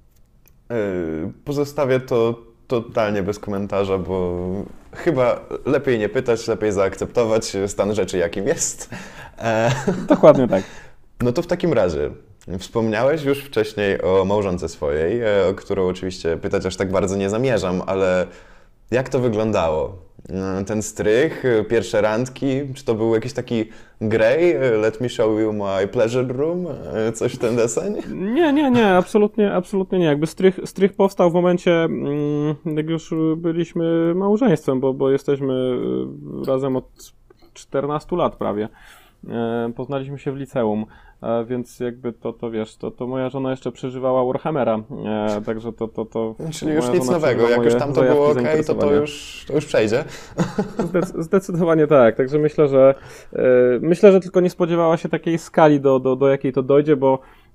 Speaker 1: Pozostawię to totalnie bez komentarza, bo chyba lepiej nie pytać, lepiej zaakceptować stan rzeczy, jakim jest.
Speaker 2: Dokładnie tak.
Speaker 1: No to w takim razie, wspomniałeś już wcześniej o małżonce swojej, o którą oczywiście pytać aż tak bardzo nie zamierzam, ale jak to wyglądało? Ten strych, pierwsze randki, czy to był jakiś taki grey, let me show you my pleasure room, coś w ten deseń?
Speaker 2: Nie, absolutnie nie. Jakby strych powstał w momencie, jak już byliśmy małżeństwem, bo jesteśmy razem od 14 lat prawie. Poznaliśmy się w liceum, więc jakby to wiesz, to moja żona jeszcze przeżywała Warhammera, także to
Speaker 1: czyli już nic nowego, jak już tam to było okej, to już przejdzie.
Speaker 2: Zdecydowanie tak, także myślę, że tylko nie spodziewała się takiej skali, do jakiej to dojdzie, bo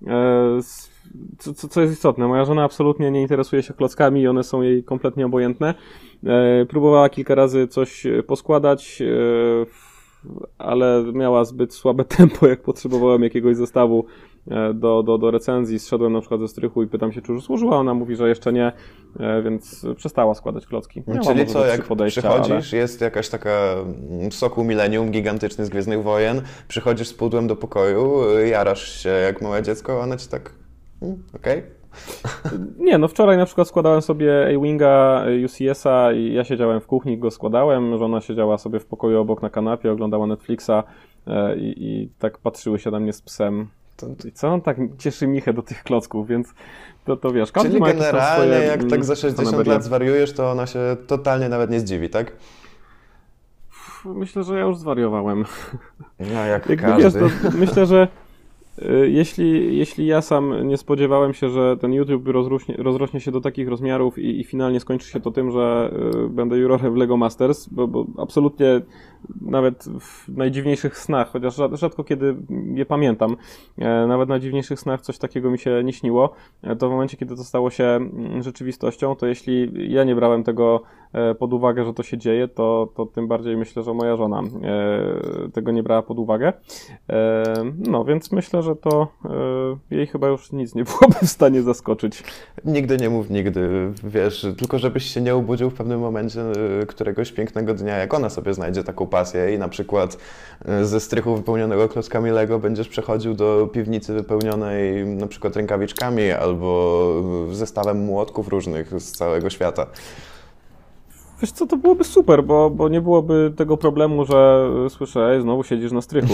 Speaker 2: co jest istotne, moja żona absolutnie nie interesuje się klockami i one są jej kompletnie obojętne. Próbowała kilka razy coś poskładać, ale miała zbyt słabe tempo, jak potrzebowałem jakiegoś zestawu do recenzji. Zszedłem na przykład ze strychu i pytam się, czy już służyła. Ona mówi, że jeszcze nie, więc przestała składać klocki.
Speaker 1: Czyli co, jak przychodzisz, jest jakaś taka soku Millennium, gigantyczny z Gwiezdnych Wojen, przychodzisz z pudłem do pokoju, jarasz się jak małe dziecko, a ona ci tak, okej.
Speaker 2: Nie, no wczoraj na przykład składałem sobie A-Winga UCS-a i ja siedziałem w kuchni, go składałem, żona siedziała sobie w pokoju obok na kanapie, oglądała Netflixa i tak patrzyły się na mnie z psem. I co on tak cieszy Michę do tych klocków, więc to wiesz, każdy
Speaker 1: Czyli
Speaker 2: ma jakieś tam
Speaker 1: generalnie
Speaker 2: swoje,
Speaker 1: jak tak za 60
Speaker 2: fanaberie.
Speaker 1: lat zwariujesz, to ona się totalnie nawet nie zdziwi, tak?
Speaker 2: Myślę, że ja już zwariowałem.
Speaker 1: No jak
Speaker 2: Jakby
Speaker 1: każdy.
Speaker 2: wiesz, to myślę, że jeśli ja sam nie spodziewałem się, że ten YouTube rozrośnie się do takich rozmiarów i finalnie skończy się to tym, że będę jurorem w Lego Masters, bo absolutnie nawet w najdziwniejszych snach, chociaż rzadko kiedy je pamiętam, nawet w najdziwniejszych snach coś takiego mi się nie śniło, to w momencie, kiedy to stało się rzeczywistością, to jeśli ja nie brałem tego pod uwagę, że to się dzieje, to tym bardziej myślę, że moja żona tego nie brała pod uwagę. No, więc myślę, że to jej chyba już nic nie byłoby w stanie zaskoczyć.
Speaker 1: Nigdy nie mów nigdy, wiesz, tylko żebyś się nie obudził w pewnym momencie któregoś pięknego dnia, jak ona sobie znajdzie taką pasję i na przykład ze strychu wypełnionego klockami Lego będziesz przechodził do piwnicy wypełnionej na przykład rękawiczkami albo zestawem młotków różnych z całego świata.
Speaker 2: Wiesz co, to byłoby super, bo nie byłoby tego problemu, że słyszę, znowu siedzisz na strychu.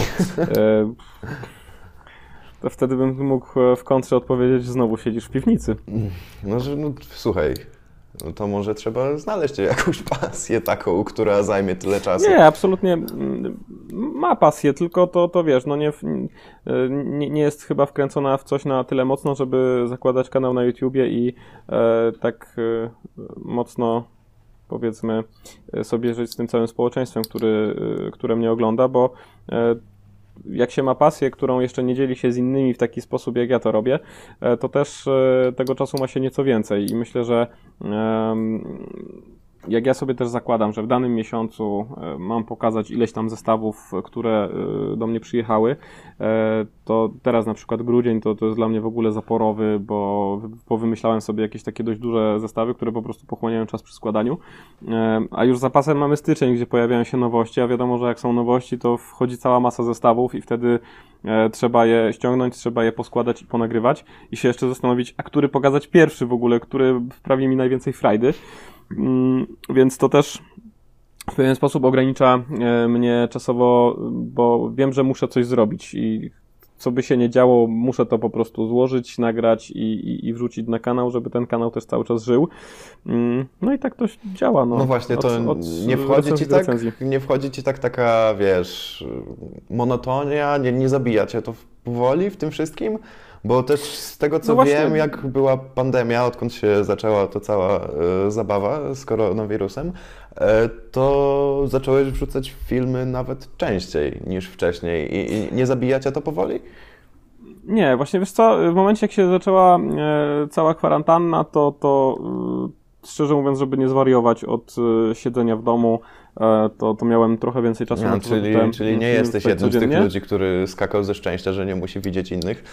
Speaker 2: To wtedy bym mógł w kontrze odpowiedzieć, że znowu siedzisz w piwnicy.
Speaker 1: No słuchaj, no to może trzeba znaleźć jakąś pasję taką, która zajmie tyle czasu.
Speaker 2: Nie, absolutnie ma pasję, tylko to wiesz, no nie jest chyba wkręcona w coś na tyle mocno, żeby zakładać kanał na YouTubie i tak mocno, powiedzmy, sobie żyć z tym całym społeczeństwem, które mnie ogląda, bo jak się ma pasję, którą jeszcze nie dzieli się z innymi w taki sposób, jak ja to robię, to też tego czasu ma się nieco więcej i myślę, że jak ja sobie też zakładam, że w danym miesiącu mam pokazać ileś tam zestawów, które do mnie przyjechały, to teraz na przykład grudzień to jest dla mnie w ogóle zaporowy, bo wymyślałem sobie jakieś takie dość duże zestawy, które po prostu pochłaniają czas przy składaniu, a już za pasem mamy styczeń, gdzie pojawiają się nowości, a wiadomo, że jak są nowości, to wchodzi cała masa zestawów i wtedy trzeba je ściągnąć, trzeba je poskładać i ponagrywać i się jeszcze zastanowić, a który pokazać pierwszy w ogóle, który wprawi mi najwięcej frajdy. Więc to też w pewien sposób ogranicza mnie czasowo, bo wiem, że muszę coś zrobić i co by się nie działo, muszę to po prostu złożyć, nagrać i wrzucić na kanał, żeby ten kanał też cały czas żył. No i tak to działa. No
Speaker 1: właśnie, to nie wchodzi ci tak taka, wiesz, monotonia, nie zabija cię to powoli w tym wszystkim? Bo też z tego, co wiem, jak była pandemia, odkąd się zaczęła to cała zabawa z koronawirusem, to zacząłeś wrzucać filmy nawet częściej niż wcześniej. I nie zabija cię to powoli?
Speaker 2: Nie, właśnie wiesz co, w momencie jak się zaczęła cała kwarantanna, to szczerze mówiąc, żeby nie zwariować od siedzenia w domu, to miałem trochę więcej czasu na to.
Speaker 1: Czyli nie jesteś jednym z tych ludzi, który skakał ze szczęścia, że nie musi widzieć innych?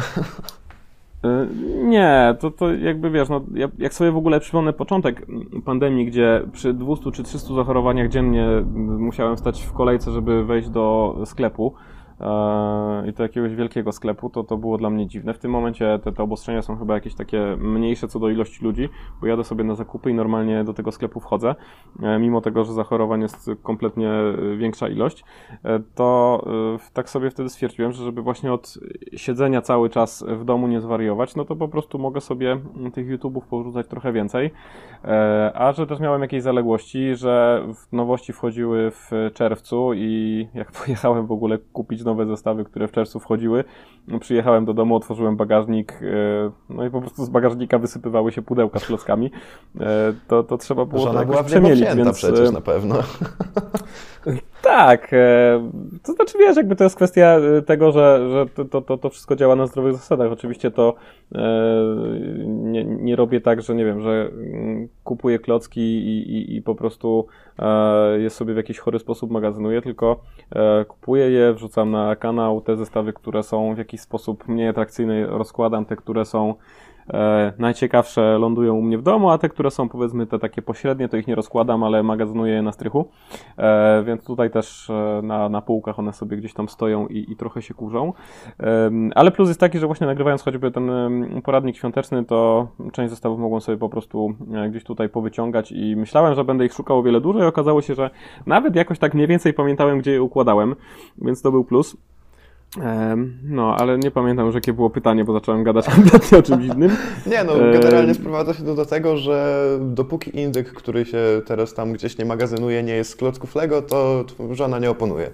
Speaker 2: Nie, to jakby wiesz, no, jak sobie w ogóle przypomnę początek pandemii, gdzie przy 200 czy 300 zachorowaniach dziennie musiałem stać w kolejce, żeby wejść do sklepu, i to jakiegoś wielkiego sklepu, to było dla mnie dziwne. W tym momencie te obostrzenia są chyba jakieś takie mniejsze co do ilości ludzi, bo jadę sobie na zakupy i normalnie do tego sklepu wchodzę, mimo tego, że zachorowań jest kompletnie większa ilość, to tak sobie wtedy stwierdziłem, że żeby właśnie od siedzenia cały czas w domu nie zwariować, no to po prostu mogę sobie tych YouTube'ów porzucać trochę więcej, a że też miałem jakieś zaległości, że nowości wchodziły w czerwcu i jak pojechałem w ogóle kupić nowe zestawy, które w czerwcu wchodziły. Przyjechałem do domu, otworzyłem bagażnik, no i po prostu z bagażnika wysypywały się pudełka z klockami. To trzeba było
Speaker 1: Żona
Speaker 2: to
Speaker 1: była
Speaker 2: przemielić,
Speaker 1: więc przecież na pewno.
Speaker 2: Tak, to znaczy wiesz, jakby to jest kwestia tego, że to wszystko działa na zdrowych zasadach. Oczywiście to nie robię tak, że nie wiem, że kupuję klocki i po prostu je sobie w jakiś chory sposób magazynuję, tylko kupuję je, wrzucam na kanał, te zestawy, które są w jakiś sposób mniej atrakcyjne, rozkładam te, które są najciekawsze, lądują u mnie w domu, a te, które są powiedzmy te takie pośrednie, to ich nie rozkładam, ale magazynuję je na strychu, więc tutaj też na półkach one sobie gdzieś tam stoją i trochę się kurzą, ale plus jest taki, że właśnie nagrywając choćby ten poradnik świąteczny, to część zestawów mogłem sobie po prostu gdzieś tutaj powyciągać i myślałem, że będę ich szukał o wiele dłużej, okazało się, że nawet jakoś tak mniej więcej pamiętałem, gdzie je układałem, więc to był plus. No, ale nie pamiętam już, jakie było pytanie, bo zacząłem gadać kompletnie o czymś innym.
Speaker 1: Nie, no generalnie sprowadza się to do tego, że dopóki indyk, który się teraz tam gdzieś nie magazynuje, nie jest z klocków Lego, to żona nie oponuje.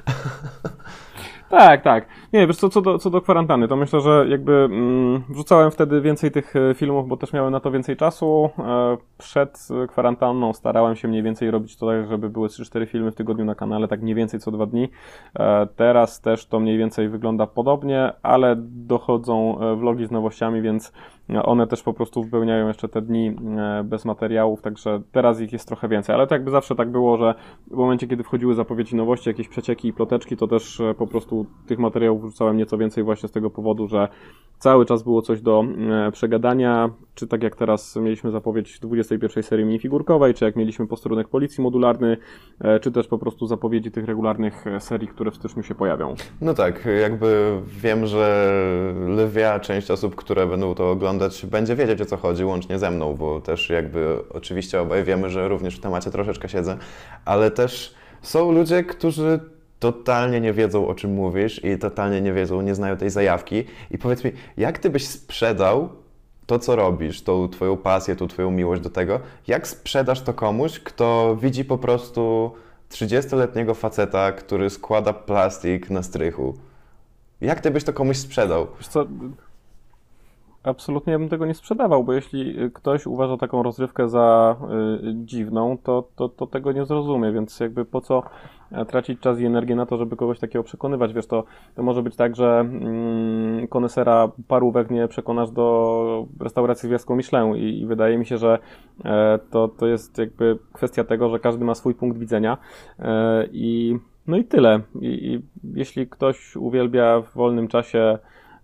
Speaker 2: Tak. Nie, wiesz co do kwarantanny, to myślę, że jakby wrzucałem wtedy więcej tych filmów, bo też miałem na to więcej czasu. Przed kwarantanną starałem się mniej więcej robić to tak, żeby były 3-4 filmy w tygodniu na kanale, tak mniej więcej co 2 dni. Teraz też to mniej więcej wygląda podobnie, ale dochodzą vlogi z nowościami, więc one też po prostu wypełniają jeszcze te dni bez materiałów, także teraz ich jest trochę więcej, ale to jakby zawsze tak było, że w momencie, kiedy wchodziły zapowiedzi nowości, jakieś przecieki i ploteczki, to też po prostu prostu tych materiałów wrzucałem nieco więcej właśnie z tego powodu, że cały czas było coś do przegadania, czy tak jak teraz mieliśmy zapowiedź 21 serii minifigurkowej, czy jak mieliśmy posterunek policji modularny, czy też po prostu zapowiedzi tych regularnych serii, które w styczniu się pojawią.
Speaker 1: No tak, jakby wiem, że lwia część osób, które będą to oglądać, będzie wiedzieć, o co chodzi, łącznie ze mną, bo też jakby oczywiście obaj wiemy, że również w temacie troszeczkę siedzę, ale też są ludzie, którzy totalnie nie wiedzą, o czym mówisz i totalnie nie wiedzą, nie znają tej zajawki. I powiedz mi, jak ty byś sprzedał to, co robisz, tą twoją pasję, tą twoją miłość do tego, jak sprzedasz to komuś, kto widzi po prostu 30-letniego faceta, który składa plastik na strychu? Jak ty byś to komuś sprzedał?
Speaker 2: Wiesz co, absolutnie ja bym tego nie sprzedawał, bo jeśli ktoś uważa taką rozrywkę za dziwną, to tego nie zrozumie, więc jakby po co tracić czas i energię na to, żeby kogoś takiego przekonywać. Wiesz, to może być tak, że konesera parówek nie przekonasz do restauracji gwiazdką Michelin i wydaje mi się, że to jest jakby kwestia tego, że każdy ma swój punkt widzenia no i tyle. I jeśli ktoś uwielbia w wolnym czasie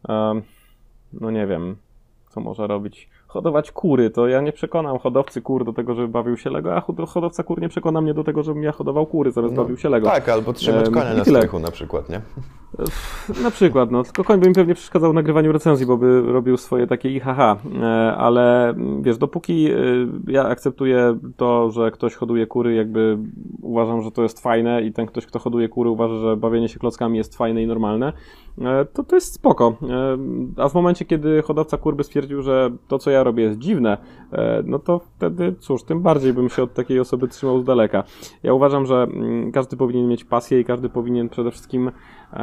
Speaker 2: no nie wiem, co może robić. Hodować kury, to ja nie przekonam hodowcy kur do tego, żeby bawił się Lego, a hodowca kur nie przekona mnie do tego, żebym ja hodował kury, zamiast bawił się Lego.
Speaker 1: Tak, albo trzymać konia na strychu na przykład, nie?
Speaker 2: Na przykład, no, tylko koń by mi pewnie przeszkadzał w nagrywaniu recenzji, bo by robił swoje takie ihaha, ale wiesz, dopóki ja akceptuję to, że ktoś hoduje kury, jakby uważam, że to jest fajne i ten ktoś, kto hoduje kury, uważa, że bawienie się klockami jest fajne i normalne, to jest spoko. A w momencie, kiedy hodowca kur by stwierdził, że to, co ja robię, jest dziwne, no to wtedy, cóż, tym bardziej bym się od takiej osoby trzymał z daleka. Ja uważam, że każdy powinien mieć pasję i każdy powinien przede wszystkim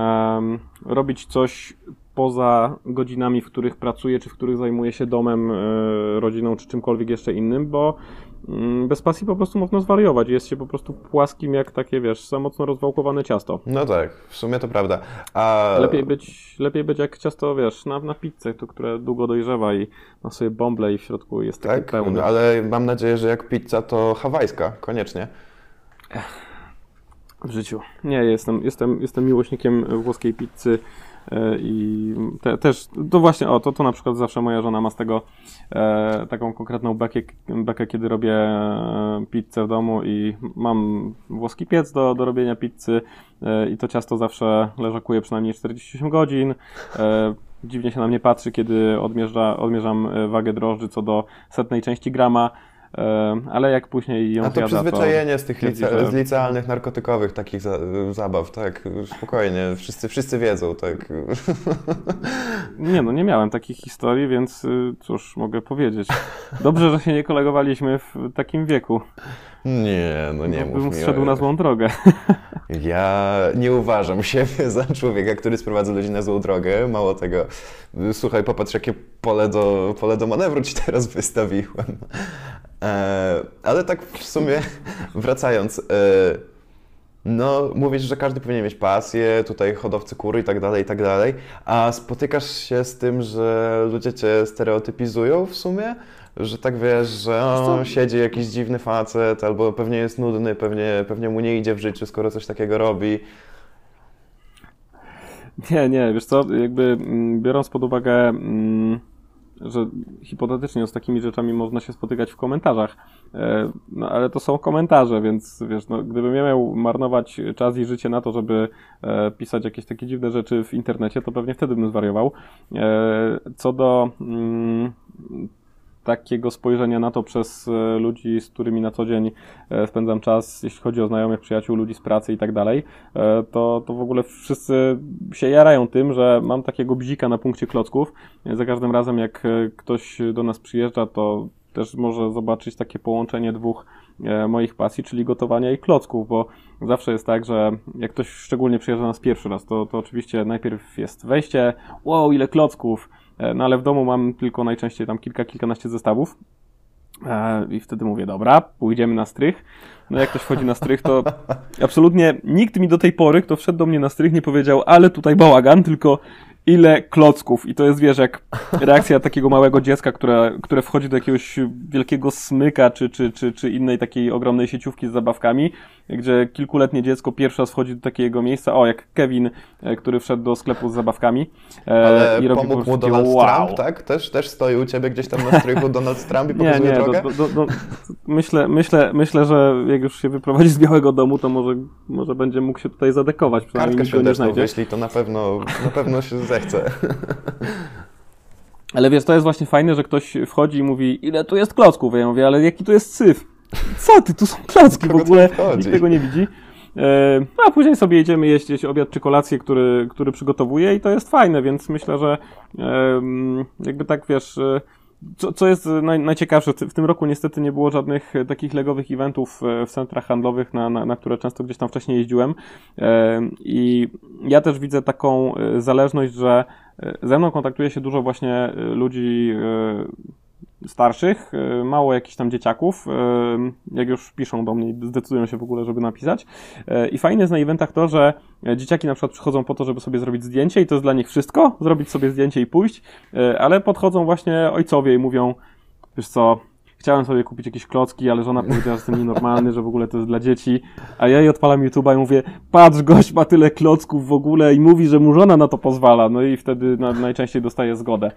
Speaker 2: robić coś poza godzinami, w których pracuje, czy w których zajmuje się domem, rodziną, czy czymkolwiek jeszcze innym, bo bez pasji po prostu można zwariować. Jest się po prostu płaskim, jak takie, wiesz, za mocno rozwałkowane ciasto.
Speaker 1: No tak, w sumie to prawda.
Speaker 2: Lepiej być jak ciasto, wiesz, na pizzę, to, które długo dojrzewa i ma sobie bąble i w środku jest taki pełny.
Speaker 1: Tak, ale mam nadzieję, że jak pizza, to hawajska, koniecznie.
Speaker 2: W życiu. Nie, jestem miłośnikiem włoskiej pizzy i też, to właśnie, to na przykład zawsze moja żona ma z tego taką konkretną bekę, kiedy robię pizzę w domu i mam włoski piec do robienia pizzy i to ciasto zawsze leżakuje przynajmniej 48 godzin. Dziwnie się na mnie patrzy, kiedy odmierzam wagę drożdży co do 100 części grama. Ale jak później ją zjada,
Speaker 1: to przyzwyczajenie z tych z licealnych narkotykowych takich zabaw, tak, spokojnie, wszyscy wiedzą, tak.
Speaker 2: Nie miałem takich historii, więc cóż, mogę powiedzieć. Dobrze, że się nie kolegowaliśmy w takim wieku.
Speaker 1: Nie mów mi.
Speaker 2: Bym zszedł na złą drogę.
Speaker 1: Ja nie uważam siebie za człowieka, który sprowadza ludzi na złą drogę. Mało tego, słuchaj, popatrz, jakie pole do manewru ci teraz wystawiłem. Ale tak w sumie wracając, no mówisz, że każdy powinien mieć pasję, tutaj hodowcy kury i tak dalej, a spotykasz się z tym, że ludzie cię stereotypizują w sumie? Że tak wiesz, że siedzi jakiś dziwny facet, albo pewnie jest nudny, pewnie mu nie idzie w życiu, skoro coś takiego robi.
Speaker 2: Nie, wiesz co, jakby biorąc pod uwagę, że hipotetycznie z takimi rzeczami można się spotykać w komentarzach, no ale to są komentarze, więc wiesz, no, gdybym ja miał marnować czas i życie na to, żeby pisać jakieś takie dziwne rzeczy w internecie, to pewnie wtedy bym zwariował. Co do takiego spojrzenia na to przez ludzi, z którymi na co dzień spędzam czas, jeśli chodzi o znajomych, przyjaciół, ludzi z pracy i tak dalej, to w ogóle wszyscy się jarają tym, że mam takiego bzika na punkcie klocków. Za każdym razem, jak ktoś do nas przyjeżdża, to też może zobaczyć takie połączenie dwóch moich pasji, czyli gotowania i klocków, bo zawsze jest tak, że jak ktoś szczególnie przyjeżdża nas pierwszy raz, to oczywiście najpierw jest wejście, wow, ile klocków, no ale w domu mam tylko najczęściej tam kilkanaście zestawów i wtedy mówię, dobra, pójdziemy na strych. No jak ktoś wchodzi na strych, to absolutnie nikt mi do tej pory, kto wszedł do mnie na strych, nie powiedział, ale tutaj bałagan, tylko ile klocków. I to jest, wiesz, jak reakcja takiego małego dziecka, które wchodzi do jakiegoś wielkiego smyka, czy innej takiej ogromnej sieciówki z zabawkami, gdzie kilkuletnie dziecko pierwszy raz wchodzi do takiego miejsca, jak Kevin, który wszedł do sklepu z zabawkami.
Speaker 1: Ale
Speaker 2: i robi
Speaker 1: pomógł mu Donald Trump, tak? Też stoi u ciebie gdzieś tam na strychu Donald Trump i pokazuje drogę?
Speaker 2: Myślę, że jak już się wyprowadzi z Białego Domu, to może będzie mógł się tutaj zadekować.
Speaker 1: Kartkę świąteczną wyślij, to na pewno się zechce.
Speaker 2: Ale wiesz, to jest właśnie fajne, że ktoś wchodzi i mówi, ile tu jest klocków? Ja mówię, ale jaki tu jest syf? Co ty, tu są klocki w ogóle, nikt tego nie widzi. A później sobie jedziemy jeść obiad czy kolację, który przygotowuję i to jest fajne, więc myślę, że jakby tak, wiesz, co jest najciekawsze, w tym roku niestety nie było żadnych takich legowych eventów w centrach handlowych, na które często gdzieś tam wcześniej jeździłem i ja też widzę taką zależność, że ze mną kontaktuje się dużo właśnie ludzi starszych, mało jakichś tam dzieciaków, jak już piszą do mnie, zdecydują się w ogóle, żeby napisać. I fajne jest na eventach to, że dzieciaki na przykład przychodzą po to, żeby sobie zrobić zdjęcie i to jest dla nich wszystko, zrobić sobie zdjęcie i pójść, ale podchodzą właśnie ojcowie i mówią, wiesz co, chciałem sobie kupić jakieś klocki, ale żona powiedziała, że jestem nienormalny, że w ogóle to jest dla dzieci, a ja jej odpalam YouTube'a i mówię, patrz, gość ma tyle klocków w ogóle i mówi, że mu żona na to pozwala, no i wtedy najczęściej dostaje zgodę,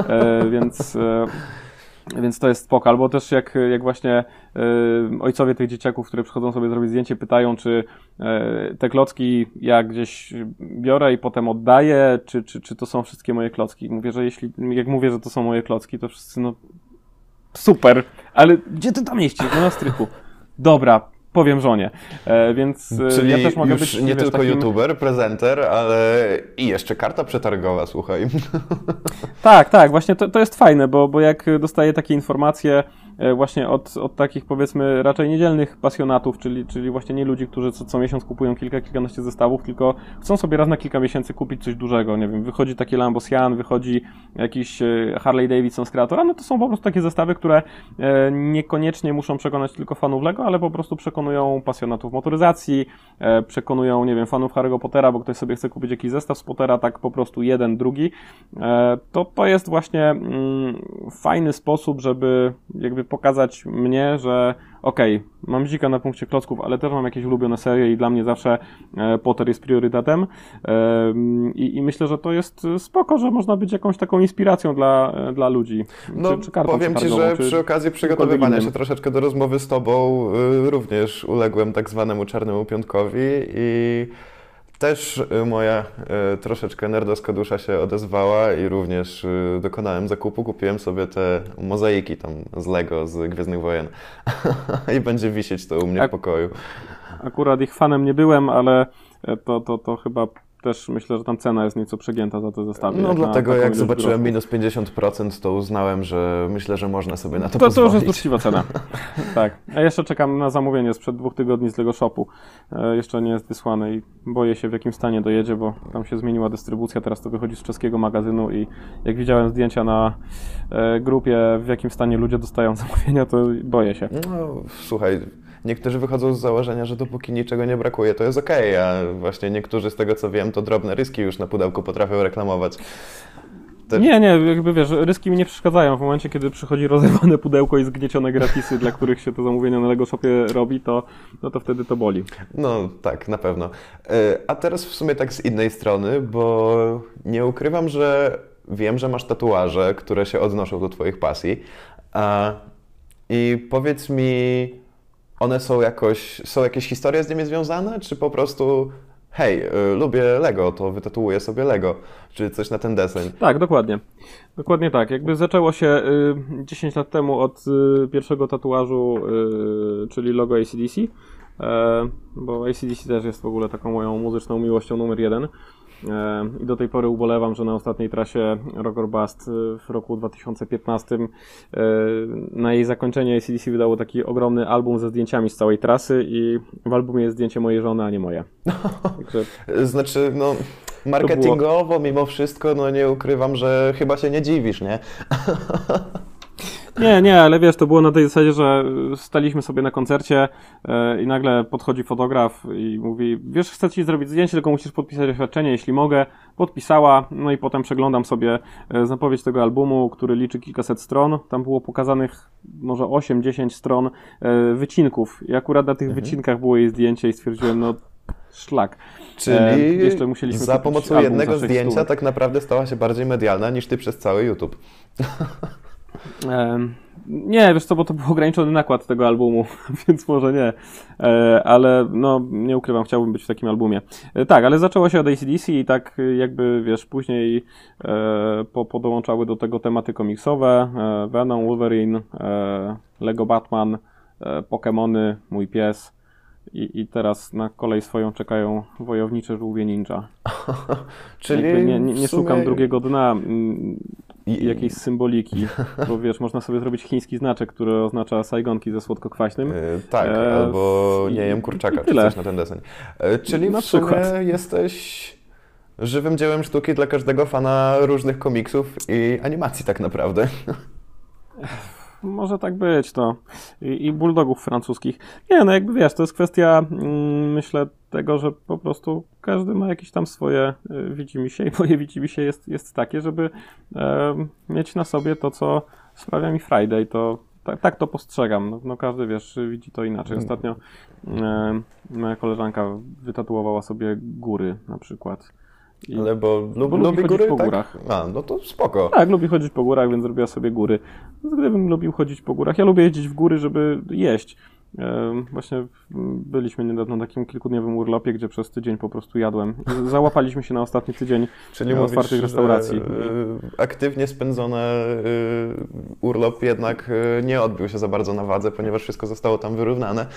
Speaker 2: więc to jest spoko. Albo też jak właśnie ojcowie tych dzieciaków, które przychodzą sobie zrobić zdjęcie, pytają, czy te klocki ja gdzieś biorę i potem oddaję, czy to są wszystkie moje klocki. Mówię, że jak mówię, że to są moje klocki, to wszyscy, no super, ale gdzie ty tam mieścisz? No na strychu. Dobra, powiem żonie. Więc
Speaker 1: czyli
Speaker 2: ja też mogę
Speaker 1: już
Speaker 2: być
Speaker 1: nie tylko
Speaker 2: takim...
Speaker 1: youtuber, prezenter, ale i jeszcze karta przetargowa, słuchaj.
Speaker 2: Tak, właśnie to jest fajne, bo jak dostaję takie informacje właśnie od takich, powiedzmy, raczej niedzielnych pasjonatów, czyli właśnie nie ludzi, którzy co miesiąc kupują kilkanaście zestawów, tylko chcą sobie raz na kilka miesięcy kupić coś dużego, nie wiem, wychodzi taki Lambo Sian, wychodzi jakiś Harley Davidson z kreatora, no to są po prostu takie zestawy, które niekoniecznie muszą przekonać tylko fanów Lego, ale po prostu przekonują pasjonatów motoryzacji, przekonują, nie wiem, fanów Harry'ego Pottera, bo ktoś sobie chce kupić jakiś zestaw z Pottera, tak po prostu jeden, drugi, to jest właśnie fajny sposób, żeby jakby pokazać mnie, że okej, mam bzika na punkcie klocków, ale też mam jakieś ulubione serie i dla mnie zawsze Potter jest priorytetem i myślę, że to jest spoko, że można być jakąś taką inspiracją dla ludzi.
Speaker 1: No
Speaker 2: czy kartą
Speaker 1: powiem Ci, że przy okazji przygotowywania się troszeczkę do rozmowy z Tobą również uległem tak zwanemu czarnemu piątkowi i też moja troszeczkę nerdowska dusza się odezwała i również dokonałem zakupu, kupiłem sobie te mozaiki tam z Lego, z Gwiezdnych Wojen i będzie wisieć to u mnie w pokoju.
Speaker 2: Akurat ich fanem nie byłem, ale to chyba też myślę, że tam cena jest nieco przegięta za te zestawy.
Speaker 1: No dlatego jak zobaczyłem minus 50%, to uznałem, że myślę, że można sobie na to pozwolić.
Speaker 2: To już jest uczciwa cena. Tak. A jeszcze czekam na zamówienie sprzed 2 tygodni z Lego Shopu. Jeszcze nie jest wysłane i boję się, w jakim stanie dojedzie, bo tam się zmieniła dystrybucja. Teraz to wychodzi z czeskiego magazynu i jak widziałem zdjęcia na grupie, w jakim stanie ludzie dostają zamówienia, to boję się.
Speaker 1: No słuchaj, niektórzy wychodzą z założenia, że dopóki niczego nie brakuje, to jest okej, a właśnie niektórzy, z tego co wiem, to drobne ryski już na pudełku potrafią reklamować.
Speaker 2: Nie, jakby wiesz, ryski mi nie przeszkadzają. W momencie, kiedy przychodzi rozerwane pudełko i zgniecione gratisy, dla których się to zamówienie na Lego Shopie robi, to wtedy to boli.
Speaker 1: No tak, na pewno. A teraz w sumie tak z innej strony, bo nie ukrywam, że wiem, że masz tatuaże, które się odnoszą do Twoich pasji. I powiedz mi, one są jakieś historie z nimi związane, czy po prostu hej, lubię Lego, to wytatuuję sobie Lego, czy coś na ten deseń? Tak,
Speaker 2: dokładnie. Dokładnie tak. Jakby zaczęło się 10 lat temu od pierwszego tatuażu, czyli logo AC/DC, bo AC/DC też jest w ogóle taką moją muzyczną miłością numer 1. I do tej pory ubolewam, że na ostatniej trasie Rock or Bust w roku 2015 na jej zakończenie AC/DC wydało taki ogromny album ze zdjęciami z całej trasy i w albumie jest zdjęcie mojej żony, a nie moje.
Speaker 1: Także znaczy, no marketingowo mimo wszystko, no nie ukrywam, że chyba się nie dziwisz, nie?
Speaker 2: Nie, ale wiesz, to było na tej zasadzie, że staliśmy sobie na koncercie i nagle podchodzi fotograf i mówi, wiesz, chcę ci zrobić zdjęcie, tylko musisz podpisać oświadczenie, jeśli mogę. Podpisała, no i potem przeglądam sobie zapowiedź tego albumu, który liczy kilkaset stron. Tam było pokazanych może 8-10 stron wycinków i akurat na tych wycinkach było jej zdjęcie i stwierdziłem, no szlak.
Speaker 1: Czyli
Speaker 2: jeszcze musieliśmy
Speaker 1: za
Speaker 2: kupić
Speaker 1: pomocą
Speaker 2: album
Speaker 1: jednego
Speaker 2: za 6
Speaker 1: zdjęcia
Speaker 2: stówek.
Speaker 1: tak naprawdę stała się bardziej medialna niż ty przez cały YouTube.
Speaker 2: Nie, wiesz co, bo to był ograniczony nakład tego albumu, więc może nie, ale no nie ukrywam, chciałbym być w takim albumie. Tak, ale zaczęło się od AC/DC i tak jakby, wiesz, później podołączały do tego tematy komiksowe, Venom, Wolverine, Lego Batman, Pokemony, mój pies i teraz na kolej swoją czekają wojownicze żółwie ninja.
Speaker 1: Czyli
Speaker 2: Jakby nie
Speaker 1: w sumie...
Speaker 2: szukam drugiego dna i jakiejś symboliki, bo wiesz, można sobie zrobić chiński znaczek, który oznacza sajgonki ze słodko-kwaśnym.
Speaker 1: Tak, albo nie jem kurczaka, czy
Speaker 2: tyle.
Speaker 1: coś na ten deseń. Czyli
Speaker 2: Na
Speaker 1: w sumie
Speaker 2: przykład.
Speaker 1: jesteś żywym dziełem sztuki dla każdego fana różnych komiksów i animacji tak naprawdę.
Speaker 2: Może tak być, to. I bulldogów francuskich. Nie, no jakby wiesz, to jest kwestia, myślę, tego, że po prostu każdy ma jakieś tam swoje widzimisię i moje widzimisię jest takie, żeby mieć na sobie to, co sprawia mi frajdę i to tak to postrzegam. No każdy, wiesz, widzi to inaczej. Ostatnio moja koleżanka wytatuowała sobie góry na przykład.
Speaker 1: Ale bo lubi
Speaker 2: chodzić
Speaker 1: góry,
Speaker 2: po
Speaker 1: tak?
Speaker 2: górach.
Speaker 1: A, no to spoko.
Speaker 2: Tak, lubi chodzić po górach, więc zrobiła sobie góry. Gdybym lubił chodzić po górach, ja lubię jeździć w góry, żeby jeść. Właśnie byliśmy niedawno na takim kilkudniowym urlopie, gdzie przez tydzień po prostu jadłem. Załapaliśmy się na ostatni tydzień otwartych restauracji.
Speaker 1: Aktywnie spędzony urlop jednak nie odbił się za bardzo na wadze, ponieważ wszystko zostało tam wyrównane.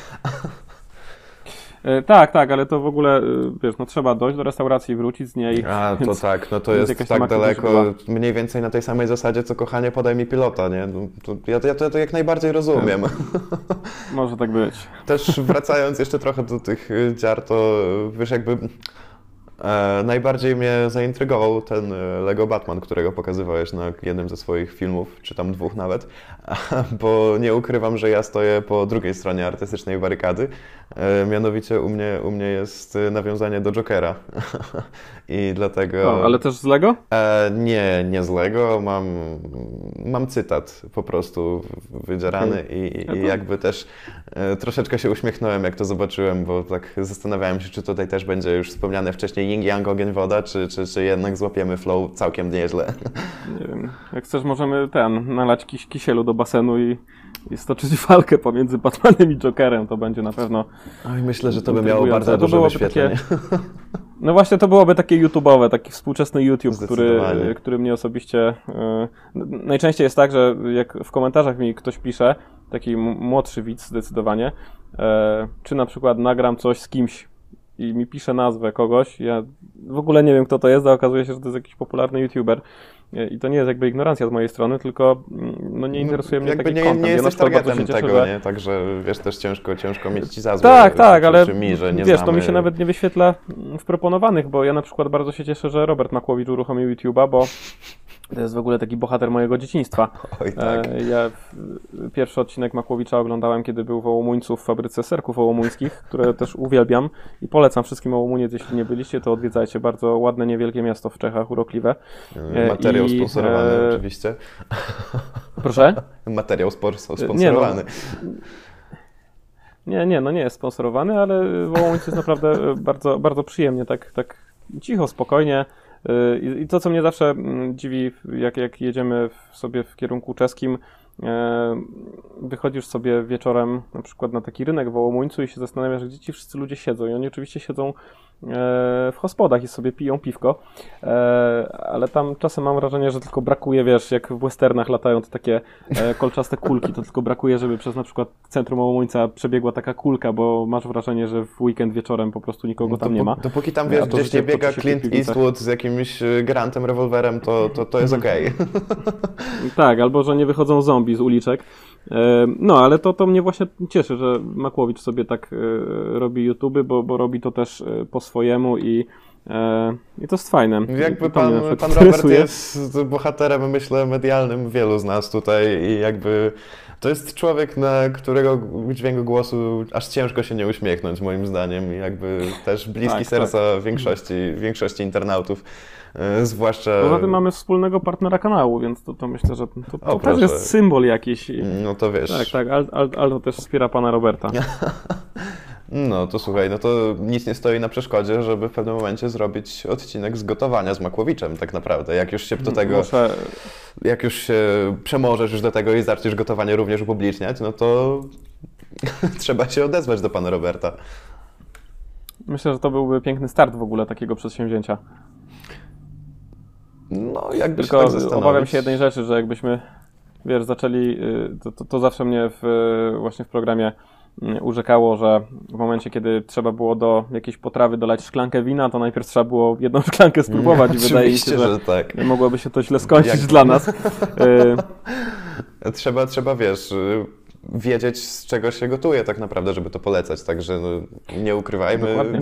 Speaker 2: Tak, ale to w ogóle, wiesz, no trzeba dojść do restauracji i wrócić z niej.
Speaker 1: A, to tak, no to jest tak daleko, mniej więcej na tej samej zasadzie, co kochanie, podaj mi pilota, nie? Ja to jak najbardziej rozumiem.
Speaker 2: Może tak być.
Speaker 1: Też wracając jeszcze trochę do tych dziar, to wiesz, jakby najbardziej mnie zaintrygował ten Lego Batman, którego pokazywałeś na jednym ze swoich filmów, czy tam dwóch nawet, bo nie ukrywam, że ja stoję po drugiej stronie artystycznej barykady, mianowicie u mnie jest nawiązanie do Jokera i dlatego...
Speaker 2: Ale też z Lego?
Speaker 1: Nie z Lego, mam cytat po prostu wydzierany i jakby też troszeczkę się uśmiechnąłem, jak to zobaczyłem, bo tak zastanawiałem się, czy tutaj też będzie już wspomniane wcześniej Yin Yang, ogień, woda, czy jednak złapiemy flow całkiem nieźle.
Speaker 2: Nie wiem, jak chcesz możemy nalać kisielu do basenu i stoczyć walkę pomiędzy Batmanem i Jokerem, to będzie na pewno...
Speaker 1: Oj, myślę, że to by miało bardzo dużo wyświetleń.
Speaker 2: No właśnie, to byłoby takie YouTube'owe, taki współczesny YouTube, który mnie osobiście... Najczęściej jest tak, że jak w komentarzach mi ktoś pisze, taki młodszy widz zdecydowanie, czy na przykład nagram coś z kimś i mi pisze nazwę kogoś, ja w ogóle nie wiem, kto to jest, a okazuje się, że to jest jakiś popularny YouTuber. I to nie jest jakby ignorancja z mojej strony, tylko no nie interesuje mnie taki content.
Speaker 1: Nie jesteś targetem tego, nie? Także wiesz, też ciężko mieć ci za złe.
Speaker 2: Tak, ale
Speaker 1: mi, że nie
Speaker 2: wiesz,
Speaker 1: znamy...
Speaker 2: to mi się nawet nie wyświetla w proponowanych, bo ja na przykład bardzo się cieszę, że Robert Makłowicz uruchomił YouTube'a, bo to jest w ogóle taki bohater mojego dzieciństwa.
Speaker 1: Oj, tak.
Speaker 2: Ja pierwszy odcinek Makłowicza oglądałem, kiedy był w Ołomuńcu w fabryce serków ołomuńskich, które też uwielbiam i polecam wszystkim Ołomuniec, jeśli nie byliście, to odwiedzajcie. Bardzo ładne, niewielkie miasto w Czechach, urokliwe.
Speaker 1: Materiał sponsorowany oczywiście.
Speaker 2: Proszę?
Speaker 1: Materiał sponsorowany.
Speaker 2: Nie jest sponsorowany, ale w Ołomuńcu jest naprawdę bardzo, bardzo przyjemnie, tak cicho, spokojnie. I to, co mnie zawsze dziwi, jak jedziemy sobie w kierunku czeskim, wychodzisz sobie wieczorem na przykład na taki rynek w Ołomuńcu i się zastanawiasz, gdzie ci wszyscy ludzie siedzą. I oni oczywiście siedzą w hospodach i sobie piją piwko, ale tam czasem mam wrażenie, że tylko brakuje, wiesz, jak w westernach latają te takie kolczaste kulki, to tylko brakuje, żeby przez na przykład centrum Ołomuńca przebiegła taka kulka, bo masz wrażenie, że w weekend wieczorem po prostu nikogo tam nie ma.
Speaker 1: Dopóki tam, wiesz, gdzieś nie biega Clint Eastwood z jakimś grantem, rewolwerem, to jest okej.
Speaker 2: Tak, albo że nie wychodzą zombie z uliczek. No, ale to mnie właśnie cieszy, że Makłowicz sobie tak robi YouTube'y, bo robi to też po swojemu i I to jest fajne.
Speaker 1: Jakby
Speaker 2: I to mnie
Speaker 1: pan Robert
Speaker 2: interesuje.
Speaker 1: jest bohaterem, myślę, medialnym wielu z nas tutaj i jakby to jest człowiek, na którego dźwięku głosu aż ciężko się nie uśmiechnąć, moim zdaniem. I jakby też bliski serca większości internautów, zwłaszcza...
Speaker 2: Poza tym mamy wspólnego partnera kanału, więc to myślę, że to też
Speaker 1: proszę.
Speaker 2: jest symbol jakiś.
Speaker 1: No to wiesz...
Speaker 2: Tak, Aldo też wspiera pana Roberta.
Speaker 1: No to słuchaj, no to nic nie stoi na przeszkodzie, żeby w pewnym momencie zrobić odcinek z gotowania z Makłowiczem tak naprawdę. Jak już się do tego... Jak już się przemożesz już do tego i zaczniesz gotowanie również upubliczniać, no to trzeba się odezwać do pana Roberta.
Speaker 2: Myślę, że to byłby piękny start w ogóle takiego przedsięwzięcia.
Speaker 1: No, jakby
Speaker 2: Tylko
Speaker 1: się tak zastanowić.
Speaker 2: obawiam się jednej rzeczy, że jakbyśmy, wiesz, zaczęli, to zawsze mnie właśnie w programie urzekało, że w momencie, kiedy trzeba było do jakiejś potrawy dolać szklankę wina, to najpierw trzeba było jedną szklankę spróbować i wydaje mi się, że
Speaker 1: tak.
Speaker 2: mogłoby się to źle skończyć dla nas.
Speaker 1: Trzeba, wiesz, wiedzieć, z czego się gotuje tak naprawdę, żeby to polecać, także no, nie ukrywajmy.
Speaker 2: Dokładnie.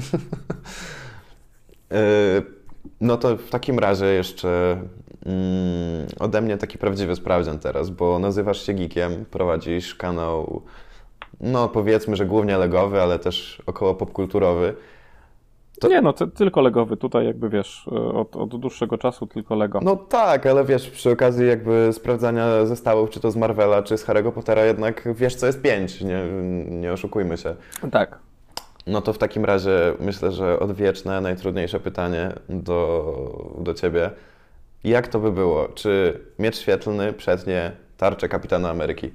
Speaker 1: No to w takim razie jeszcze ode mnie taki prawdziwy sprawdzian teraz, bo nazywasz się Geekiem, prowadzisz kanał, no powiedzmy, że głównie legowy, ale też około popkulturowy.
Speaker 2: Nie no, tylko legowy, tutaj jakby wiesz, od dłuższego czasu tylko Lego.
Speaker 1: No tak, ale wiesz, przy okazji jakby sprawdzania zestawów, czy to z Marvela, czy z Harry'ego Pottera, jednak wiesz, co jest 5, nie oszukujmy się.
Speaker 2: Tak.
Speaker 1: No to w takim razie myślę, że odwieczne, najtrudniejsze pytanie do Ciebie. Jak to by było? Czy miecz świetlny przetnie tarczę Kapitana Ameryki?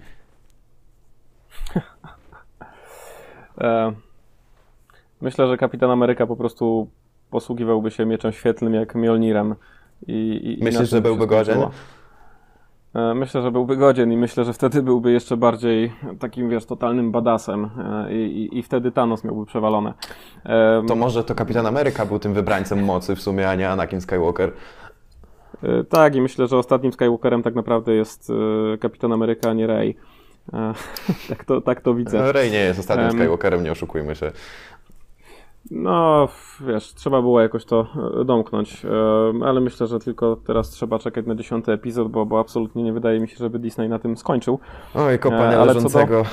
Speaker 2: Myślę, że Kapitan Ameryka po prostu posługiwałby się mieczem świetlnym jak Mjolnirem.
Speaker 1: Myślisz, że byłby godzien?
Speaker 2: Myślę, że byłby godzien i myślę, że wtedy byłby jeszcze bardziej takim, wiesz, totalnym badassem i wtedy Thanos miałby przewalone.
Speaker 1: To może to Kapitan Ameryka był tym wybrańcem mocy w sumie, a nie Anakin Skywalker.
Speaker 2: Tak, i myślę, że ostatnim Skywalkerem tak naprawdę jest Kapitan Ameryka, a nie Rey. Tak to widzę.
Speaker 1: Rey nie jest ostatnim Skywalkerem, nie oszukujmy się.
Speaker 2: No, wiesz, trzeba było jakoś to domknąć, ale myślę, że tylko teraz trzeba czekać na 10. epizod, bo absolutnie nie wydaje mi się, żeby Disney na tym skończył.
Speaker 1: Oj, kopania leżącego.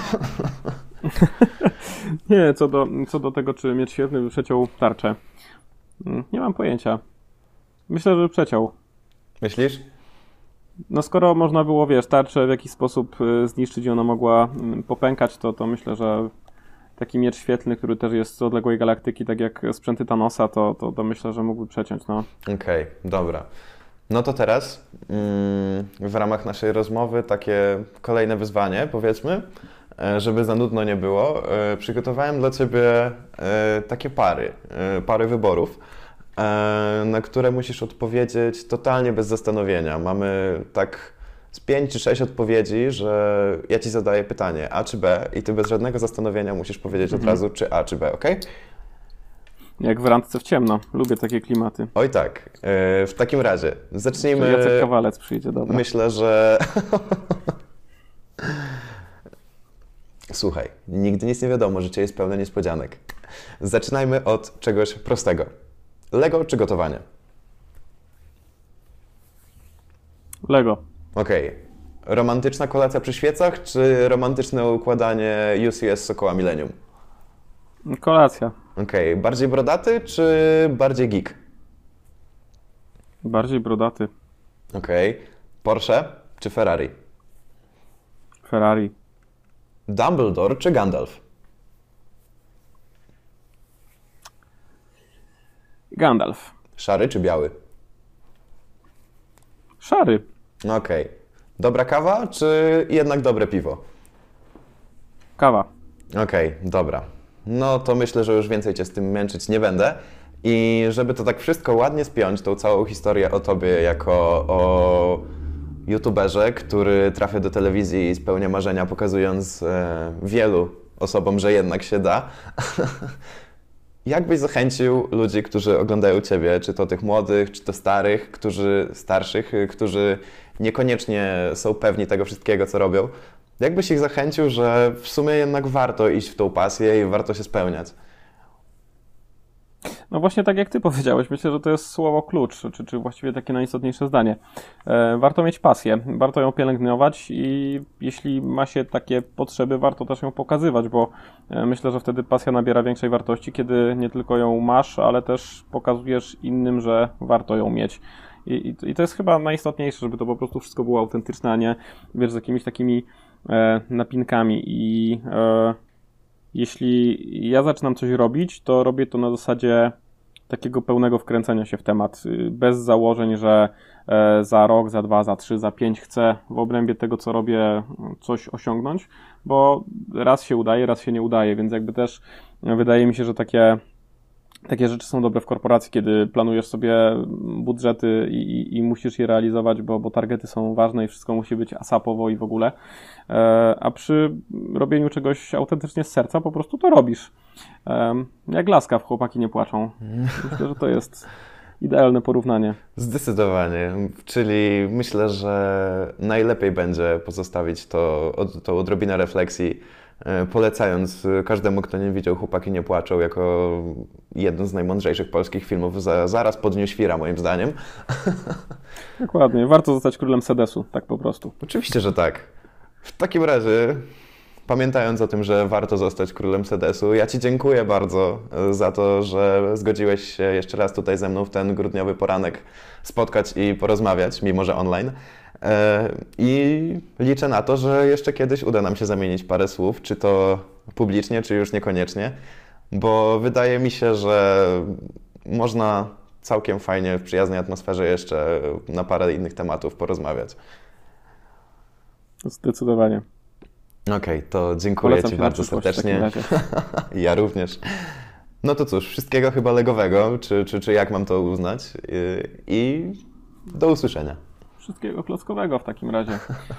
Speaker 2: Nie, co do tego, czy miecz świetlny by przeciął tarczę. Nie mam pojęcia. Myślę, że przeciął.
Speaker 1: Myślisz?
Speaker 2: No skoro można było, wiesz, tarczę w jakiś sposób zniszczyć i ona mogła popękać, to myślę, że taki miecz świetlny, który też jest z odległej galaktyki, tak jak sprzęty Thanosa, to myślę, że mógłby przeciąć, no.
Speaker 1: Okej, dobra. No to teraz w ramach naszej rozmowy takie kolejne wyzwanie, powiedzmy, żeby za nudno nie było. Przygotowałem dla Ciebie takie pary wyborów, na które musisz odpowiedzieć totalnie bez zastanowienia. Mamy tak z 5 czy 6 odpowiedzi, że ja Ci zadaję pytanie A czy B i Ty bez żadnego zastanowienia musisz powiedzieć od razu czy A czy B, ok?
Speaker 2: Jak w randce w ciemno. Lubię takie klimaty.
Speaker 1: Oj tak. W takim razie zacznijmy...
Speaker 2: Jacek Kawalec przyjdzie, dobra.
Speaker 1: Myślę, że... Słuchaj, nigdy nic nie wiadomo, życie jest pełne niespodzianek. Zaczynajmy od czegoś prostego. Lego czy gotowanie?
Speaker 2: Lego.
Speaker 1: Okej. Romantyczna kolacja przy świecach, czy romantyczne układanie UCS Sokoła Millennium?
Speaker 2: Kolacja.
Speaker 1: Okej. Bardziej brodaty, czy bardziej geek?
Speaker 2: Bardziej brodaty.
Speaker 1: Okej. Porsche czy Ferrari?
Speaker 2: Ferrari.
Speaker 1: Dumbledore czy Gandalf?
Speaker 2: Gandalf.
Speaker 1: Szary czy biały?
Speaker 2: Szary.
Speaker 1: Okej. Dobra kawa, czy jednak dobre piwo?
Speaker 2: Kawa.
Speaker 1: Okej, dobra. No to myślę, że już więcej Cię z tym męczyć nie będę. I żeby to tak wszystko ładnie spiąć, tą całą historię o Tobie jako o youtuberze, który trafia do telewizji i spełnia marzenia, pokazując wielu osobom, że jednak się da. Jak byś zachęcił ludzi, którzy oglądają Ciebie, czy to tych młodych, czy to starszych, którzy niekoniecznie są pewni tego wszystkiego, co robią, jak byś ich zachęcił, że w sumie jednak warto iść w tą pasję i warto się spełniać?
Speaker 2: No właśnie tak jak ty powiedziałeś, myślę, że to jest słowo klucz, czy właściwie takie najistotniejsze zdanie. Warto mieć pasję, warto ją pielęgnować i jeśli ma się takie potrzeby, warto też ją pokazywać, bo myślę, że wtedy pasja nabiera większej wartości, kiedy nie tylko ją masz, ale też pokazujesz innym, że warto ją mieć. I to jest chyba najistotniejsze, żeby to po prostu wszystko było autentyczne, a nie, wiesz, z jakimiś takimi napinkami i jeśli ja zaczynam coś robić, to robię to na zasadzie takiego pełnego wkręcenia się w temat, bez założeń, że za rok, za 2, za 3, za 5 chcę w obrębie tego, co robię, coś osiągnąć, bo raz się udaje, raz się nie udaje, więc jakby też wydaje mi się, że takie rzeczy są dobre w korporacji, kiedy planujesz sobie budżety i musisz je realizować, bo targety są ważne i wszystko musi być ASAP-owo i w ogóle. A przy robieniu czegoś autentycznie z serca po prostu to robisz. Jak laska w Chłopaki nie płaczą. Myślę, że to jest idealne porównanie.
Speaker 1: Zdecydowanie. Czyli myślę, że najlepiej będzie pozostawić tą odrobinę refleksji, polecając każdemu, kto nie widział Chłopaki nie płaczą, jako jeden z najmądrzejszych polskich filmów zaraz po Dniu Świra, moim zdaniem.
Speaker 2: Dokładnie. Warto zostać królem sedesu, tak po prostu.
Speaker 1: Oczywiście, że tak. W takim razie, pamiętając o tym, że warto zostać królem sedesu, ja Ci dziękuję bardzo za to, że zgodziłeś się jeszcze raz tutaj ze mną w ten grudniowy poranek spotkać i porozmawiać, mimo że online. I liczę na to, że jeszcze kiedyś uda nam się zamienić parę słów, czy to publicznie, czy już niekoniecznie, bo wydaje mi się, że można całkiem fajnie w przyjaznej atmosferze jeszcze na parę innych tematów porozmawiać.
Speaker 2: Zdecydowanie.
Speaker 1: Okej, to dziękuję Ci bardzo serdecznie. Ja również. No to cóż, wszystkiego chyba legowego, czy jak mam to uznać, i do usłyszenia.
Speaker 2: Wszystkiego klockowego w takim razie.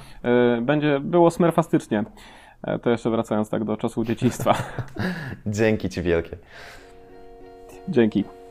Speaker 2: Było smerfastycznie. To jeszcze wracając tak do czasów dzieciństwa.
Speaker 1: Dzięki Ci wielkie.
Speaker 2: Dzięki.